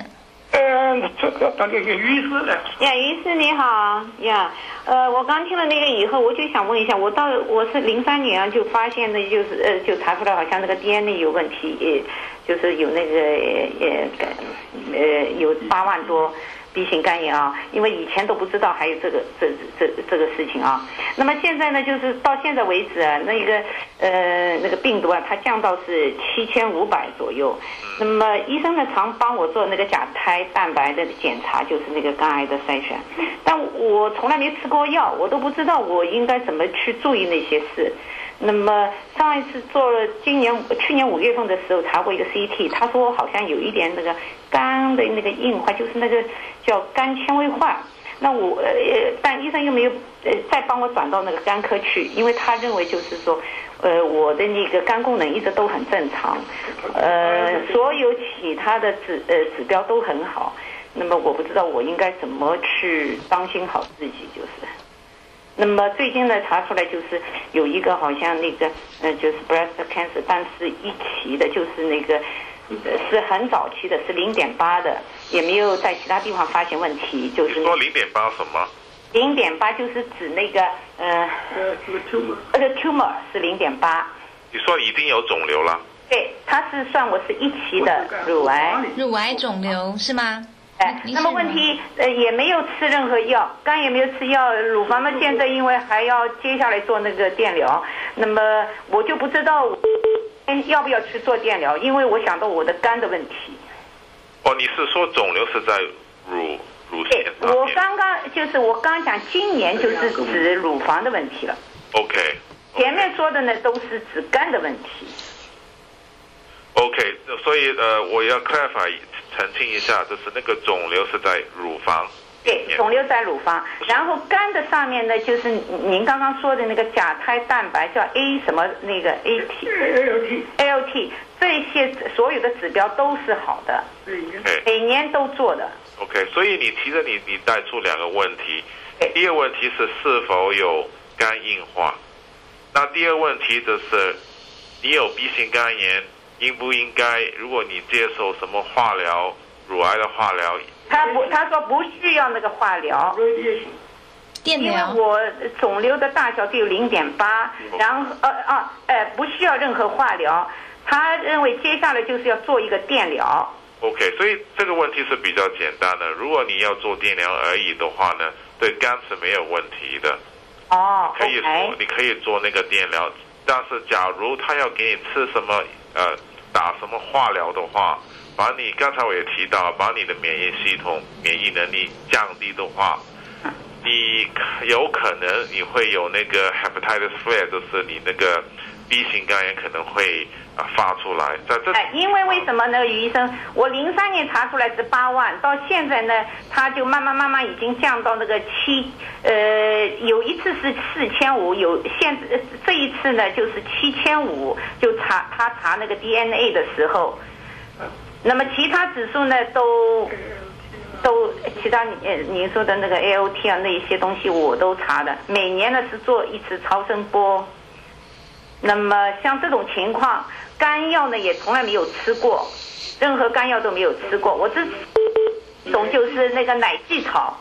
呃，这个那个于医师呢？ 呀，于医师你好呀，呃，我刚听了那个以后，我就想问一下，我到我是零三年啊就发现的，就是呃，就查出来好像那个 D N A 有问题，也就是有那个呃呃有八万多。B 型肝炎啊，因为以前都不知道还有这个这这这个事情啊。那么现在呢，就是到现在为止啊，那个呃那个病毒啊，它降到是七千五百左右。那么医生呢，常帮我做那个甲胎蛋白的检查，就是那个肝癌的筛选。但我从来没吃过药，我都不知道我应该怎么去注意那些事。那么上一次做了，今年去年五月份的时候查过一个 C T， 他说好像有一点那个肝的那个硬化，就是那个叫肝纤维化。那我呃，但医生又没有呃再帮我转到那个肝科去，因为他认为就是说，呃，我的那个肝功能一直都很正常，呃，所有其他的指呃指标都很好。那么我不知道我应该怎么去当心好自己，就是。那么最近呢，查出来就是有一个好像那个呃，就是 breast cancer， 但是一期的，就是那个呃是很早期的，是零点八的，也没有在其他地方发现问题。就是你说零点八什么？ 零点八就是指那个呃呃，这个 tumor， 那个 tumor 是零点八。 你说已经有肿瘤了？ 对，他是算我是一期的乳癌。 乳癌肿瘤是吗？ 哎，那么问题呃也没有吃任何药，肝也没有吃药，乳房呢现在因为还要接下来做那个电疗，那么我就不知道要不要去做电疗，因为我想到我的肝的问题。 哦，你是说肿瘤是在乳乳腺上面？ 我刚刚就是我刚讲今年就是指乳房的问题了。 OK。 前面说的呢都是指肝的问题。 OK， 所以呃我要 clarify。澄清一下，就是那个肿瘤是在乳房。 对，肿瘤在乳房，然后肝的上面呢，就是您刚刚说的那个甲胎蛋白叫 A 什么那个 A T A L T A L T 这些所有的指标都是好的， okay. 每年都做的。 OK， 所以你其实你你带出两个问题，第一个问题是是否有肝硬化，那第二个问题就是你有 B 型肝炎。应不应该？如果你接受什么化疗，乳癌的化疗， 他不，他说不需要那个化疗， 电疗， 因为我肿瘤的大小只有零点八，然后呃啊呃不需要任何化疗，他认为接下来就是要做一个电疗。 OK， 所以这个问题是比较简单的。如果你要做电疗而已的话呢，对肝是没有问题的。 哦， 可以做， okay. 你可以做那个电疗，但是假如他要给你吃什么呃。打什么化疗的话，把你刚才我也提到，把你的免疫系统免疫能力降低的话，你有可能你会有那个 hepatitis flare， 就是你那个 B 型肝炎可能会啊发出来。在这， 哎，因为为什么呢，于医生？我零三年查出来是八万，到现在呢，它就慢慢慢慢已经降到那个七，呃，有一次是四千五，有现这一次呢就是七千五，就查他查那个 D N A 的时候，那么其他指数呢都都其他呃您说的那个 A L T 啊那一些东西我都查的，每年呢是做一次超声波。那么像这种情况，肝药呢也从来没有吃过，任何肝药都没有吃过。我这种就是那个奶蓟草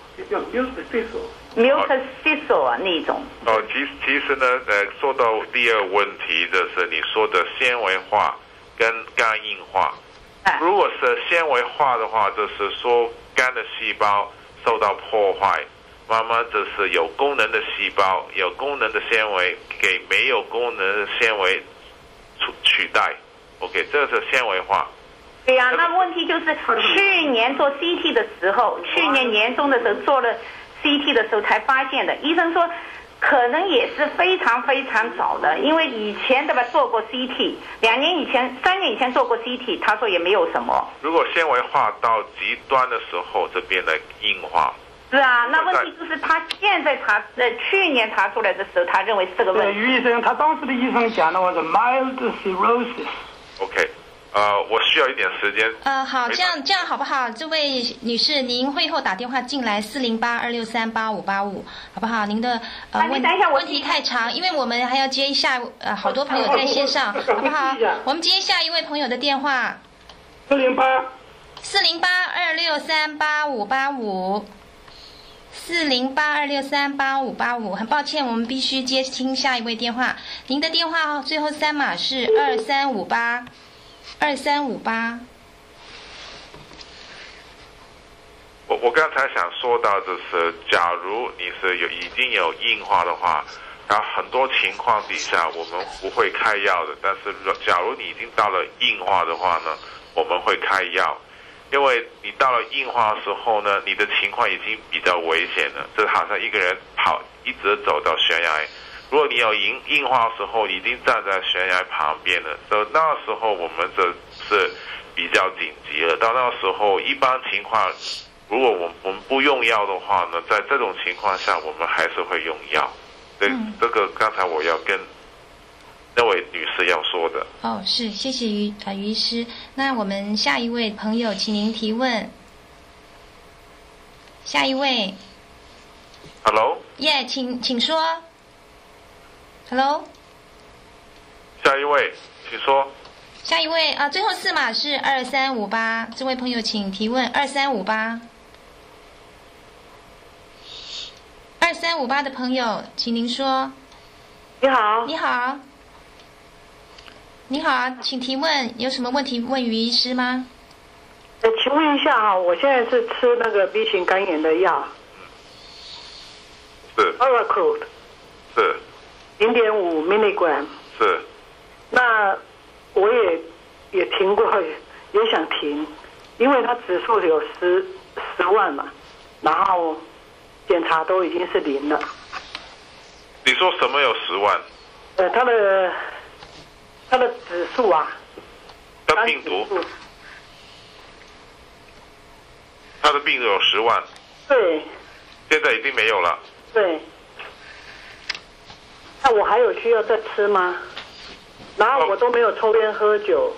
，Mucosisol 啊那一种。 哦，其其实呢，呃，说到第二个问题，就是你说的纤维化跟肝硬化。 哎、 如果是纤维化的话，就是说肝的细胞受到破坏。慢慢就是有功能的细胞，有功能的纤维给没有功能的纤维取代 ，OK， 这是纤维化。 对呀、啊，那问题就是去年做 C T 的时候，去年年中的时候做了 C T 的时候才发现的。医生说，可能也是非常非常早的，因为以前对吧做过 C T， 两年以前、三年以前做过 C T， 他说也没有什么。 如果纤维化到极端的时候，就变得硬化。 是啊，那问题就是他现在查，呃，去年查出来的时候，他认为是这个问题。 于医生，他当时的医生讲的话是 mild cirrhosis。 OK， 呃，我需要一点时间。 呃，好，这样这样好不好？这位女士，您会后打电话进来四零八二六三八五八五，好不好？您的呃问问题太长，因为我们还要接一下呃好多朋友在线上，好不好？我们接下一位朋友的电话。 四零八四零八二六三八五八五，四零八二六三八五八五。很抱歉，我们必须接听下一位电话。您的电话最后三码是二三五八，二三五八。 我我刚才想说到的是，假如你是有已经有硬化的话，然后很多情况底下我们不会开药的。但是假如你已经到了硬化的话呢，我们会开药，因为你到了硬化的时候呢，你的情况已经比较危险了。这好像一个人跑一直走到悬崖，如果你有硬硬化的时候，已经站在悬崖旁边了，所以那时候我们这是比较紧急了。到那时候一般情况，如果我们我们不用药的话呢，在这种情况下我们还是会用药。对、嗯，这个刚才我要跟那位女士要说的。 哦，是，谢谢于啊于医师。那我们下一位朋友，请您提问。下一位。 Hello。 耶、yeah, ，请请说。Hello。 下一位，请说。 下一位啊，最后四码是二三五八，这位朋友请提问。二三五八。二三五八的朋友，请您说。 你好。 你好。你好，请提问，有什么问题问于医师吗？ 呃，请问一下哈，我现在是吃那个 B 型肝炎的药， 是 Oracort， 是零点五 milligram， 是。 那我也也停过，也想停，因为它指数有十十万嘛，然后检查都已经是零了。 你说什么有十万？ 呃，它的它的指数啊， 它病毒，它的病毒有十万。 对。 现在已经没有了。 对。那我还有需要再吃吗？然后我都没有抽烟喝酒。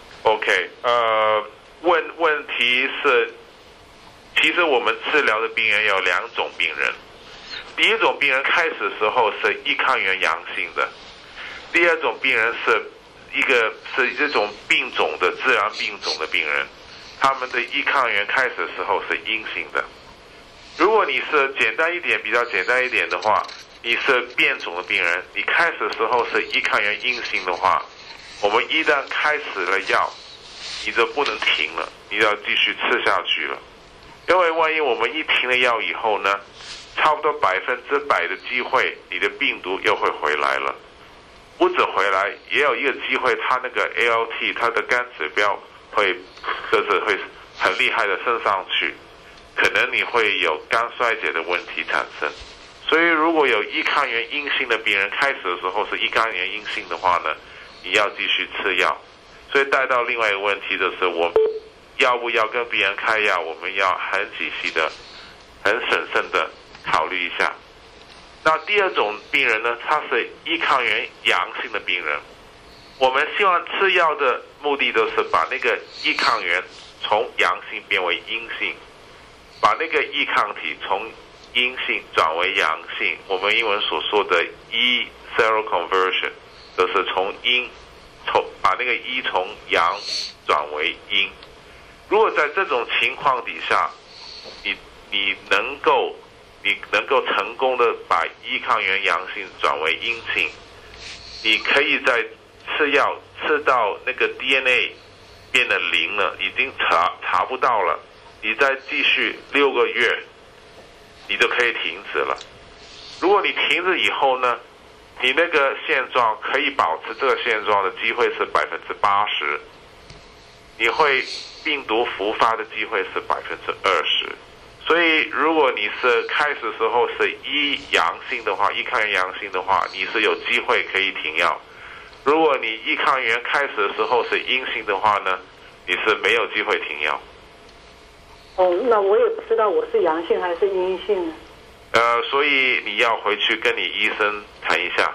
OK， 呃，问问题是，其实我们治疗的病人有两种病人。第一种病人开始的时候是胰抗原阳性的，第二种病人是一个是这种病种的自然病种的病人，他们的胰抗原开始的时候是阴性的。如果你是简单一点，比较简单一点的话，你是变种的病人，你开始的时候是胰抗原阴性的话，我们一旦开始了药，你就不能停了，你要继续吃下去了。因为万一我们一停了药以后呢，差不多百分之百的机会，你的病毒又会回来了。不止回来，也有一个机会，它那个 A L T， 它的肝指标会就是会很厉害的升上去，可能你会有肝衰竭的问题产生。所以如果有胰抗原阴性的病人开始的时候是胰抗原阴性的话呢，你要继续吃药。所以带到另外一个问题就是，我要不要跟病人开药，我们要很仔细的、很审慎的考虑一下。那第二种病人呢，他是胰抗原阳性的病人，我们希望吃药的目的都是把那个胰抗原从阳性变为阴性，把那个胰抗体从阴性转为阳性，我们英文所说的 E seroconversion， 就是从阴从把那个一从阳转为阴。如果在这种情况底下，你你能够你能够成功的把胰抗原阳性转为阴性，你可以在吃药吃到那个 D N A 变得零了，已经查查不到了，你再继续六个月，你就可以停止了。如果你停止以后呢，你那个现状可以保持这个现状的机会是百分之八十，你会病毒复发的机会是百分之二十。所以如果你是开始的时候是一阳性的话，胰抗原阳性的话，你是有机会可以停药。如果你胰抗原开始的时候是阴性的话呢，你是没有机会停药。 哦，那我也不知道我是阳性还是阴性呢。 呃，所以你要回去跟你医生谈一下。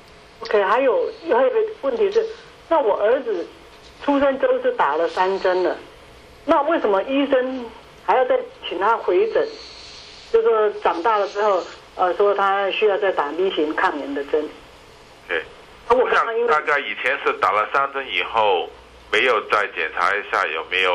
OK， 还有还有一个问题是，那我儿子出生都是打了三针了，那为什么医生还要再请他回诊？就是说长大了之后，呃，说他需要再打 B 型抗炎的针。 对，我想大概以前是打了三针以后，没有再检查一下有没有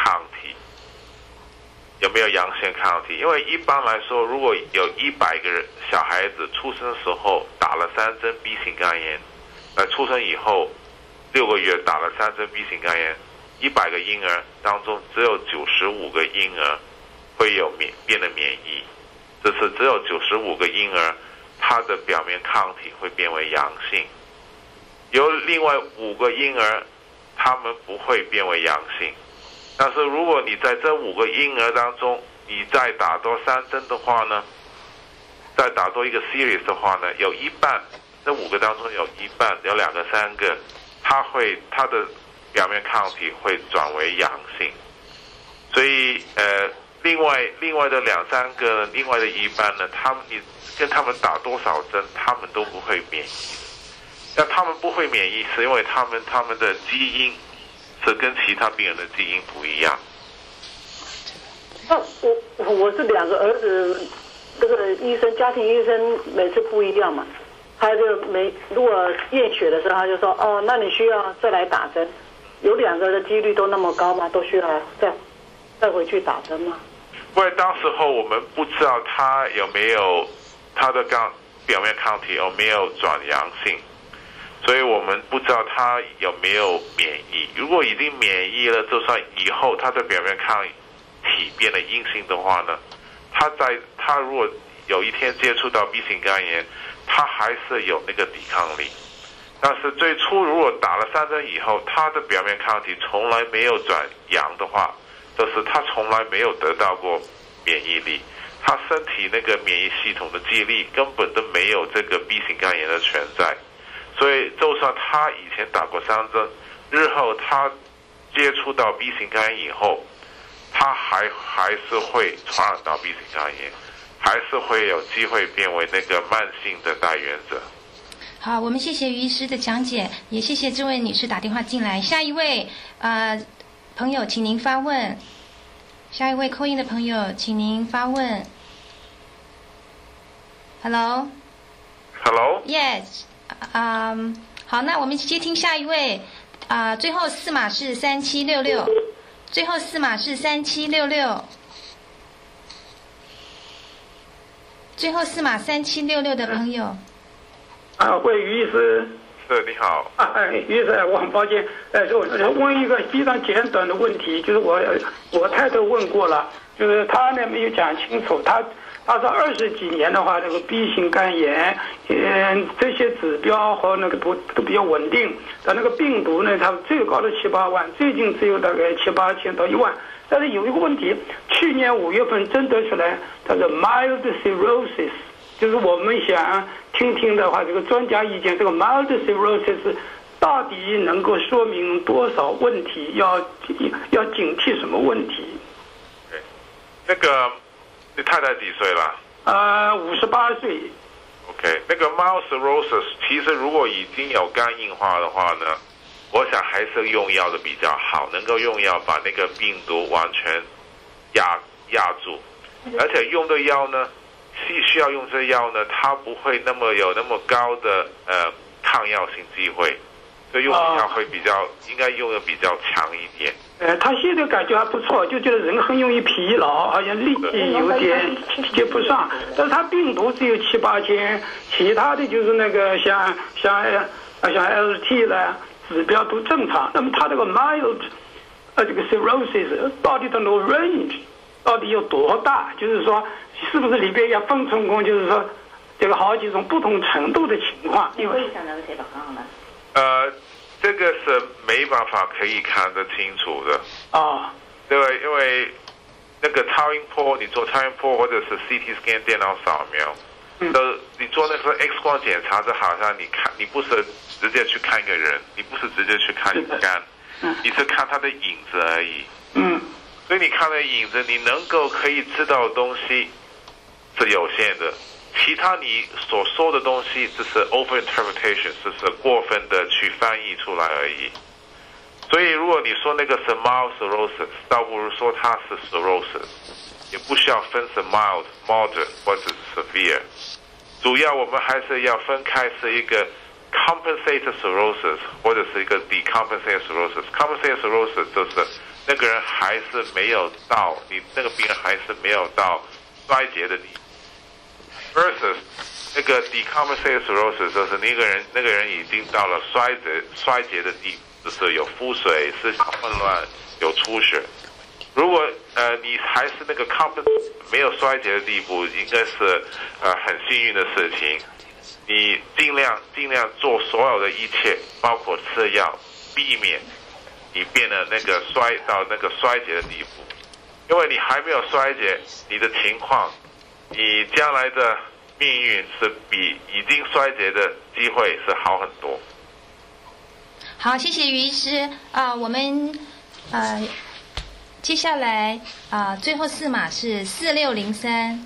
抗体，有没有阳性抗体？因为一般来说，如果有一百个人小孩子出生的时候打了三针 B 型肝炎，呃，出生以后六个月打了三针 B 型肝炎，一百个婴儿当中只有九十五个婴儿会有免变得免疫，这是只有九十五个婴儿他的表面抗体会变为阳性，有另外五个婴儿他们不会变为阳性。但是如果你在这五个婴儿当中，你再打多三针的话呢，再打多一个 series 的话呢，有一半，这五个当中有一半，有两个三个，它会它的表面抗体会转为阳性。所以呃，另外另外的两三个，另外的一半呢，他们你跟他们打多少针，他们都不会免疫。那他们不会免疫，是因为他们他们的基因是跟其他病人的基因不一样。 那我我是两个儿子，这个医生家庭医生每次不一样嘛，他就每如果验血的时候，他就说哦，那你需要再来打针。有两个的几率都那么高吗？都需要再再回去打针吗？ 因为当时候我们不知道他有没有他的抗表面抗体有没有转阳性。所以我们不知道他有没有免疫。如果已经免疫了，就算以后他的表面抗体变得阴性的话呢，他在他如果有一天接触到 B 型肝炎，他还是有那个抵抗力。但是最初如果打了三针以后，他的表面抗体从来没有转阳的话，就是他从来没有得到过免疫力，他身体那个免疫系统的记忆力根本都没有这个 B 型肝炎的存在。所以就算他以前打过三针，日后他接触到 B 型肝炎以后，他还还是会传染到 B 型肝炎，还是会有机会变为那个慢性的带原者。 好，我们谢谢于医师的讲解，也谢谢这位女士打电话进来。下一位呃朋友，请您发问。下一位扣音的朋友，请您发问。Hello。Hello。Yes。嗯，好，那我们接听下一位，啊、呃，最后四码是三七六六，最后四码是三七六六，最后四码三七六六的朋友。 啊，喂，于医师。 是，你好。 啊，哎，于医师，我很抱歉，哎，我问一个非常简短的问题，就是我我太太问过了，就是她呢没有讲清楚，她。他说二十几年的话，这个 B 型肝炎，嗯，这些指标和那个都都比较稳定。但那个病毒呢，它最高的七八万，最近只有大概七八千到一万。但是有一个问题，去年五月份诊断出来，它是 mild cirrhosis， 就是我们想听听的话，这个专家意见，这个 mild cirrhosis 到底能够说明多少问题？要要警惕什么问题？ 对，那个。你太太几岁了？ 呃，五十八岁。 OK， 那个 mild cirrhosis 其实如果已经有肝硬化的话呢，我想还是用药的比较好，能够用药把那个病毒完全压压住，而且用的药呢，需需要用这药呢，它不会那么有那么高的呃抗药性机会，所以用的药会比较、哦、应该用的比较强一点。 呃，他现在感觉还不错，就觉得人很容易疲劳，好像力气有点接不上。但是他病毒只有七八千，其他的就是那个像像像 L T 呢指标都正常。那么他这个 mild 呃这个 cirrhosis 到底的那个 range 到底有多大？就是说是不是里边要分成功？就是说这个好几种不同程度的情况。因为呃。这个是没办法可以看得清楚的啊， 对吧？因为那个超音波，你做超音波或者是 C T scan 电脑扫描，嗯，都你做那个 X 光检查，就好像你看，你不是直接去看一个人，你不是直接去看一个肝，嗯，你是看他的影子而已， 嗯， 所以你看的影子，你能够可以知道的东西是有限的。其他你所说的东西只是 over interpretation， 只是过分的去翻译出来而已。所以如果你说那个是 mild cirrhosis， 倒不如说它是 cirrhosis， 也不需要分是 mild、moderate 或者 severe。主要我们还是要分开是一个 compensated cirrhosis 或者是一个 decompensated cirrhosis。compensated cirrhosis 就是那个人还是没有到，你那个病人还是没有到衰竭的地步 ，versus 那个 decompensated cirrhosis 就是那个人那个人已经到了衰竭衰竭的地步，就是有腹水、思想混乱、有出血。如果呃你还是那个 compens 没有衰竭的地步，应该是呃很幸运的事情。你尽量尽量做所有的一切，包括吃药，避免你变得那个衰到那个衰竭的地步，因为你还没有衰竭，你的情况，你将来的命运是比已经衰竭的机会是好很多。 好，谢谢于医师啊、呃，我们呃接下来啊、呃、最后四码是四六零三。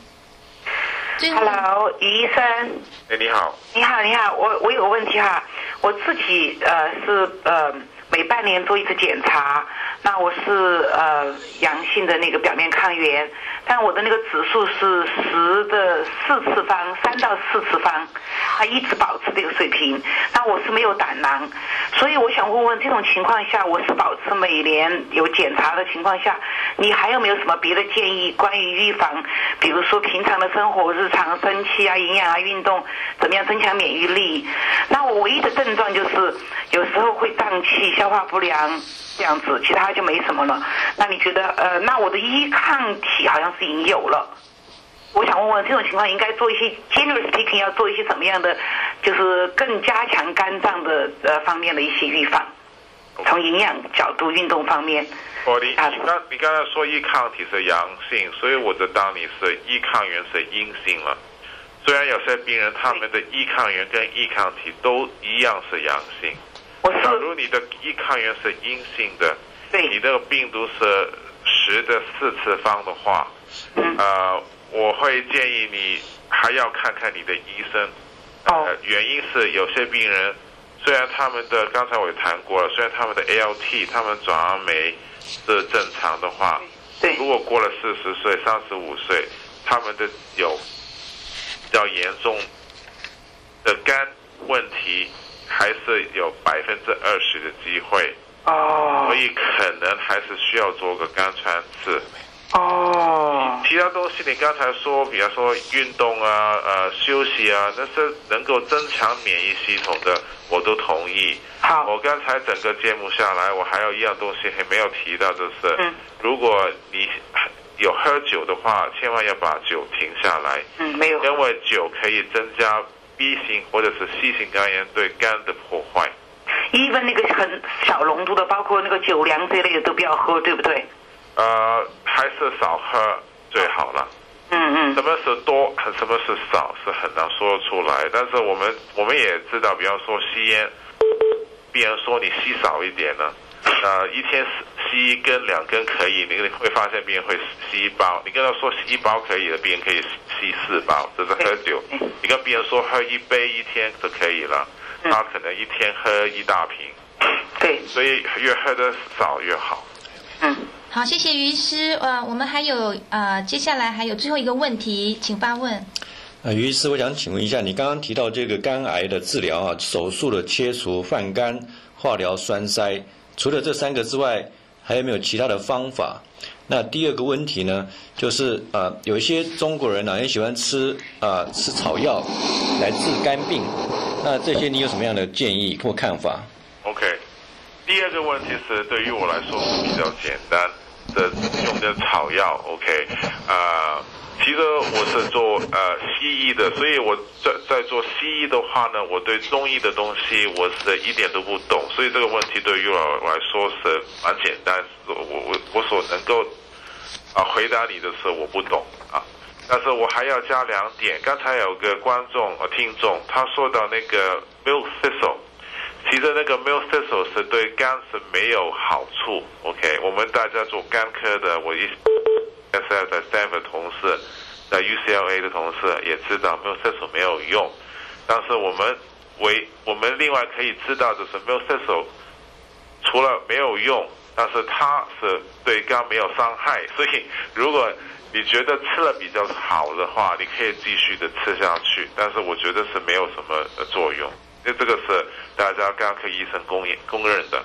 Hello， 于医生。 哎，你好。 你好，你好，我我有个问题哈，我自己呃是呃每半年做一次检查，那我是呃阳性的那个表面抗原，但我的那个指数是十的四次方，三到四次方，它一直保持这个水平。那我是没有胆囊，所以我想问问，这种情况下，我是保持每年有检查的情况下，你还有没有什么别的建议关于预防？比如说平常的生活、日常生气啊、营养啊、运动，怎么样增强免疫力？那我唯一的症状就是有时候会胀气、消化不良这样子，其他就没什么了。那你觉得呃，那我的依抗体好像是已经有了。我想问问，这种情况应该做一些 general speaking 要做一些什么样的，就是更加强肝脏的呃方面的一些预防，从营养角度、运动方面。 哦，你你刚你刚才说E抗体是阳性，所以我就当你是E抗原是阴性了。虽然有些病人他们的E抗原跟E抗体都一样是阳性，假如你的E抗原是阴性的，你这个病毒是十的四次方的话，呃，我会建议你还要看看你的医生。呃，原因是有些病人虽然他们的刚才我也谈过了，虽然他们的 A L T 他们转氨酶是正常的话，如果过了四十岁、三十五岁，他们的有比较严重的肝问题，还是有百分之二十的机会。哦，所以可能还是需要做个肝穿刺。哦，其他东西你刚才说，比方说运动啊、呃休息啊，那是能够增强免疫系统的，我都同意。好，我刚才整个节目下来，我还有一样东西还没有提到，就是，嗯，如果你有喝酒的话，千万要把酒停下来。嗯，没有，因为酒可以增加 B 型或者是 C 型肝炎对肝的破坏。 even 那个很小浓度的，包括那个酒粮这类的都不要喝，对不对？ 呃，还是少喝最好了。嗯嗯。什么是多，什么是少，是很难说出来。但是我们我们也知道，比方说吸烟，病人说你吸少一点呢，呃，一天吸一根两根可以，你会发现病人会吸一包。你跟他说吸一包可以的，病人可以吸四包，这是喝酒。你跟病人说喝一杯一天就可以了，他可能一天喝一大瓶。对。所以越喝的少越好。 嗯。好，谢谢于医师。呃，我们还有呃，接下来还有最后一个问题，请发问。 呃，于医师，我想请问一下，你刚刚提到这个肝癌的治疗啊，手术的切除、放肝、化疗、栓塞，除了这三个之外，还有没有其他的方法？那第二个问题呢，就是呃，有一些中国人呢、啊、很喜欢吃啊、呃、吃草药来治肝病，那这些你有什么样的建议或看法 ？OK， 第二个问题是对于我来说是比较简单的，用的草药 OK， 啊、呃。其实我是做呃西医的，所以我在在做西医的话呢，我对中医的东西我是一点都不懂，所以这个问题对于我来说是蛮简单。我我我所能够啊、呃、回答你的是我不懂啊，但是我还要加两点。刚才有个观众呃听众他说到那个 milk thistle， 其实那个 milk thistle 是对肝是没有好处。OK， 我们大家做肝科的，我一。在 Stanford 同事，在 U C L A 的同事也知道 milk thistle 没有用，但是我们为我们另外可以知道的是 milk thistle 除了没有用，但是它是对肝没有伤害，所以如果你觉得吃了比较好的话，你可以继续的吃下去，但是我觉得是没有什么作用，因为这个是大家肝科医生公公认的。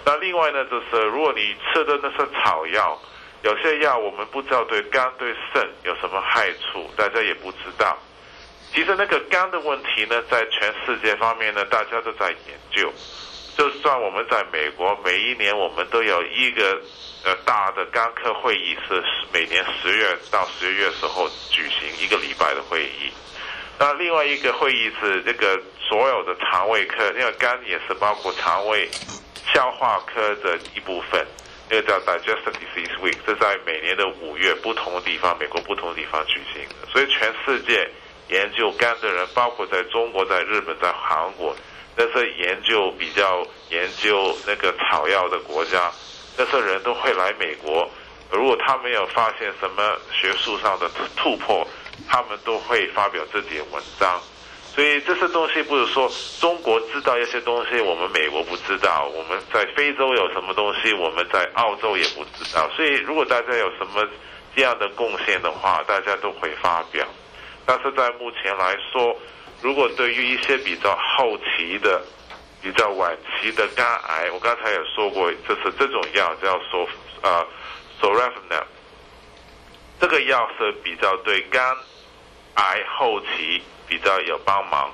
那另外呢，就是如果你吃的那些草药，有些药我们不知道对肝对肾有什么害处，大家也不知道。其实那个肝的问题呢，在全世界方面呢，大家都在研究。就算我们在美国，每一年我们都有一个呃大的肝科会议，是每年十月到十一月的时候举行一个礼拜的会议。那另外一个会议是这个所有的肠胃科，因为肝也是包括肠胃消化科的一部分，那个叫 Digestive Disease Week， 这在每年的五月不同的地方，美国不同的地方举行的。所以全世界研究肝的人，包括在中国、在日本、在韩国，那些研究比较研究那个草药的国家，那些人都会来美国。如果他们有发现什么学术上的突破，他们都会发表自己的文章。所以这些东西不是说中国知道一些东西我们美国不知道，我们在非洲有什么东西我们在澳洲也不知道。所以如果大家有什么这样的贡献的话，大家都会发表。但是在目前来说，如果对于一些比较后期的比较晚期的肝癌，我刚才也说过，就是这种药叫索呃 sorafenib， 这个药是比较对肝癌后期比较有帮忙。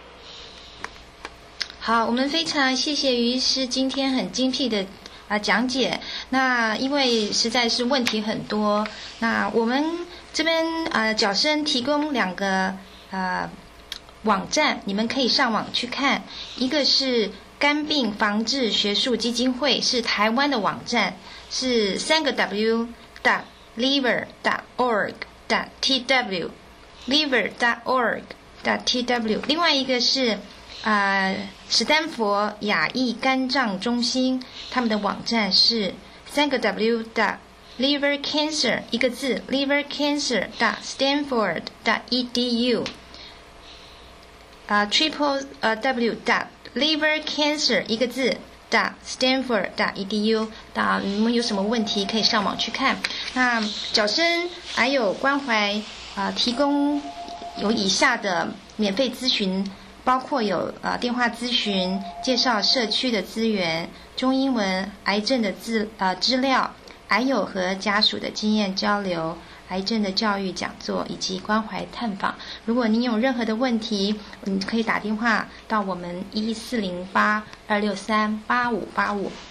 好，我们非常谢谢于医师今天很精辟的啊、呃、讲解。那因为实在是问题很多，那我们这边呃角生提供两个呃网站，你们可以上网去看。一个是肝病防治学术基金会，是台湾的网站，是三个 w dot liver dot org dot tw liver dot org dot tw。另外一个是呃史丹佛亚裔肝脏中心，他们的网站是三个 w dot liver cancer 一个字 liver cancer dot stanford dot edu。啊、uh, triple 呃、uh, w dot liver cancer 一个字 dot stanford dot edu。那你们有什么问题可以上网去看。那角生还有关怀啊、呃，提供有以下的免费咨询，包括有呃电话咨询、介绍社区的资源、中英文癌症的资呃资料，癌友和家属的经验交流。癌症的教育讲座以及关怀探访。如果您有任何的问题，你可以打电话到我们一四零八二六三八五八五。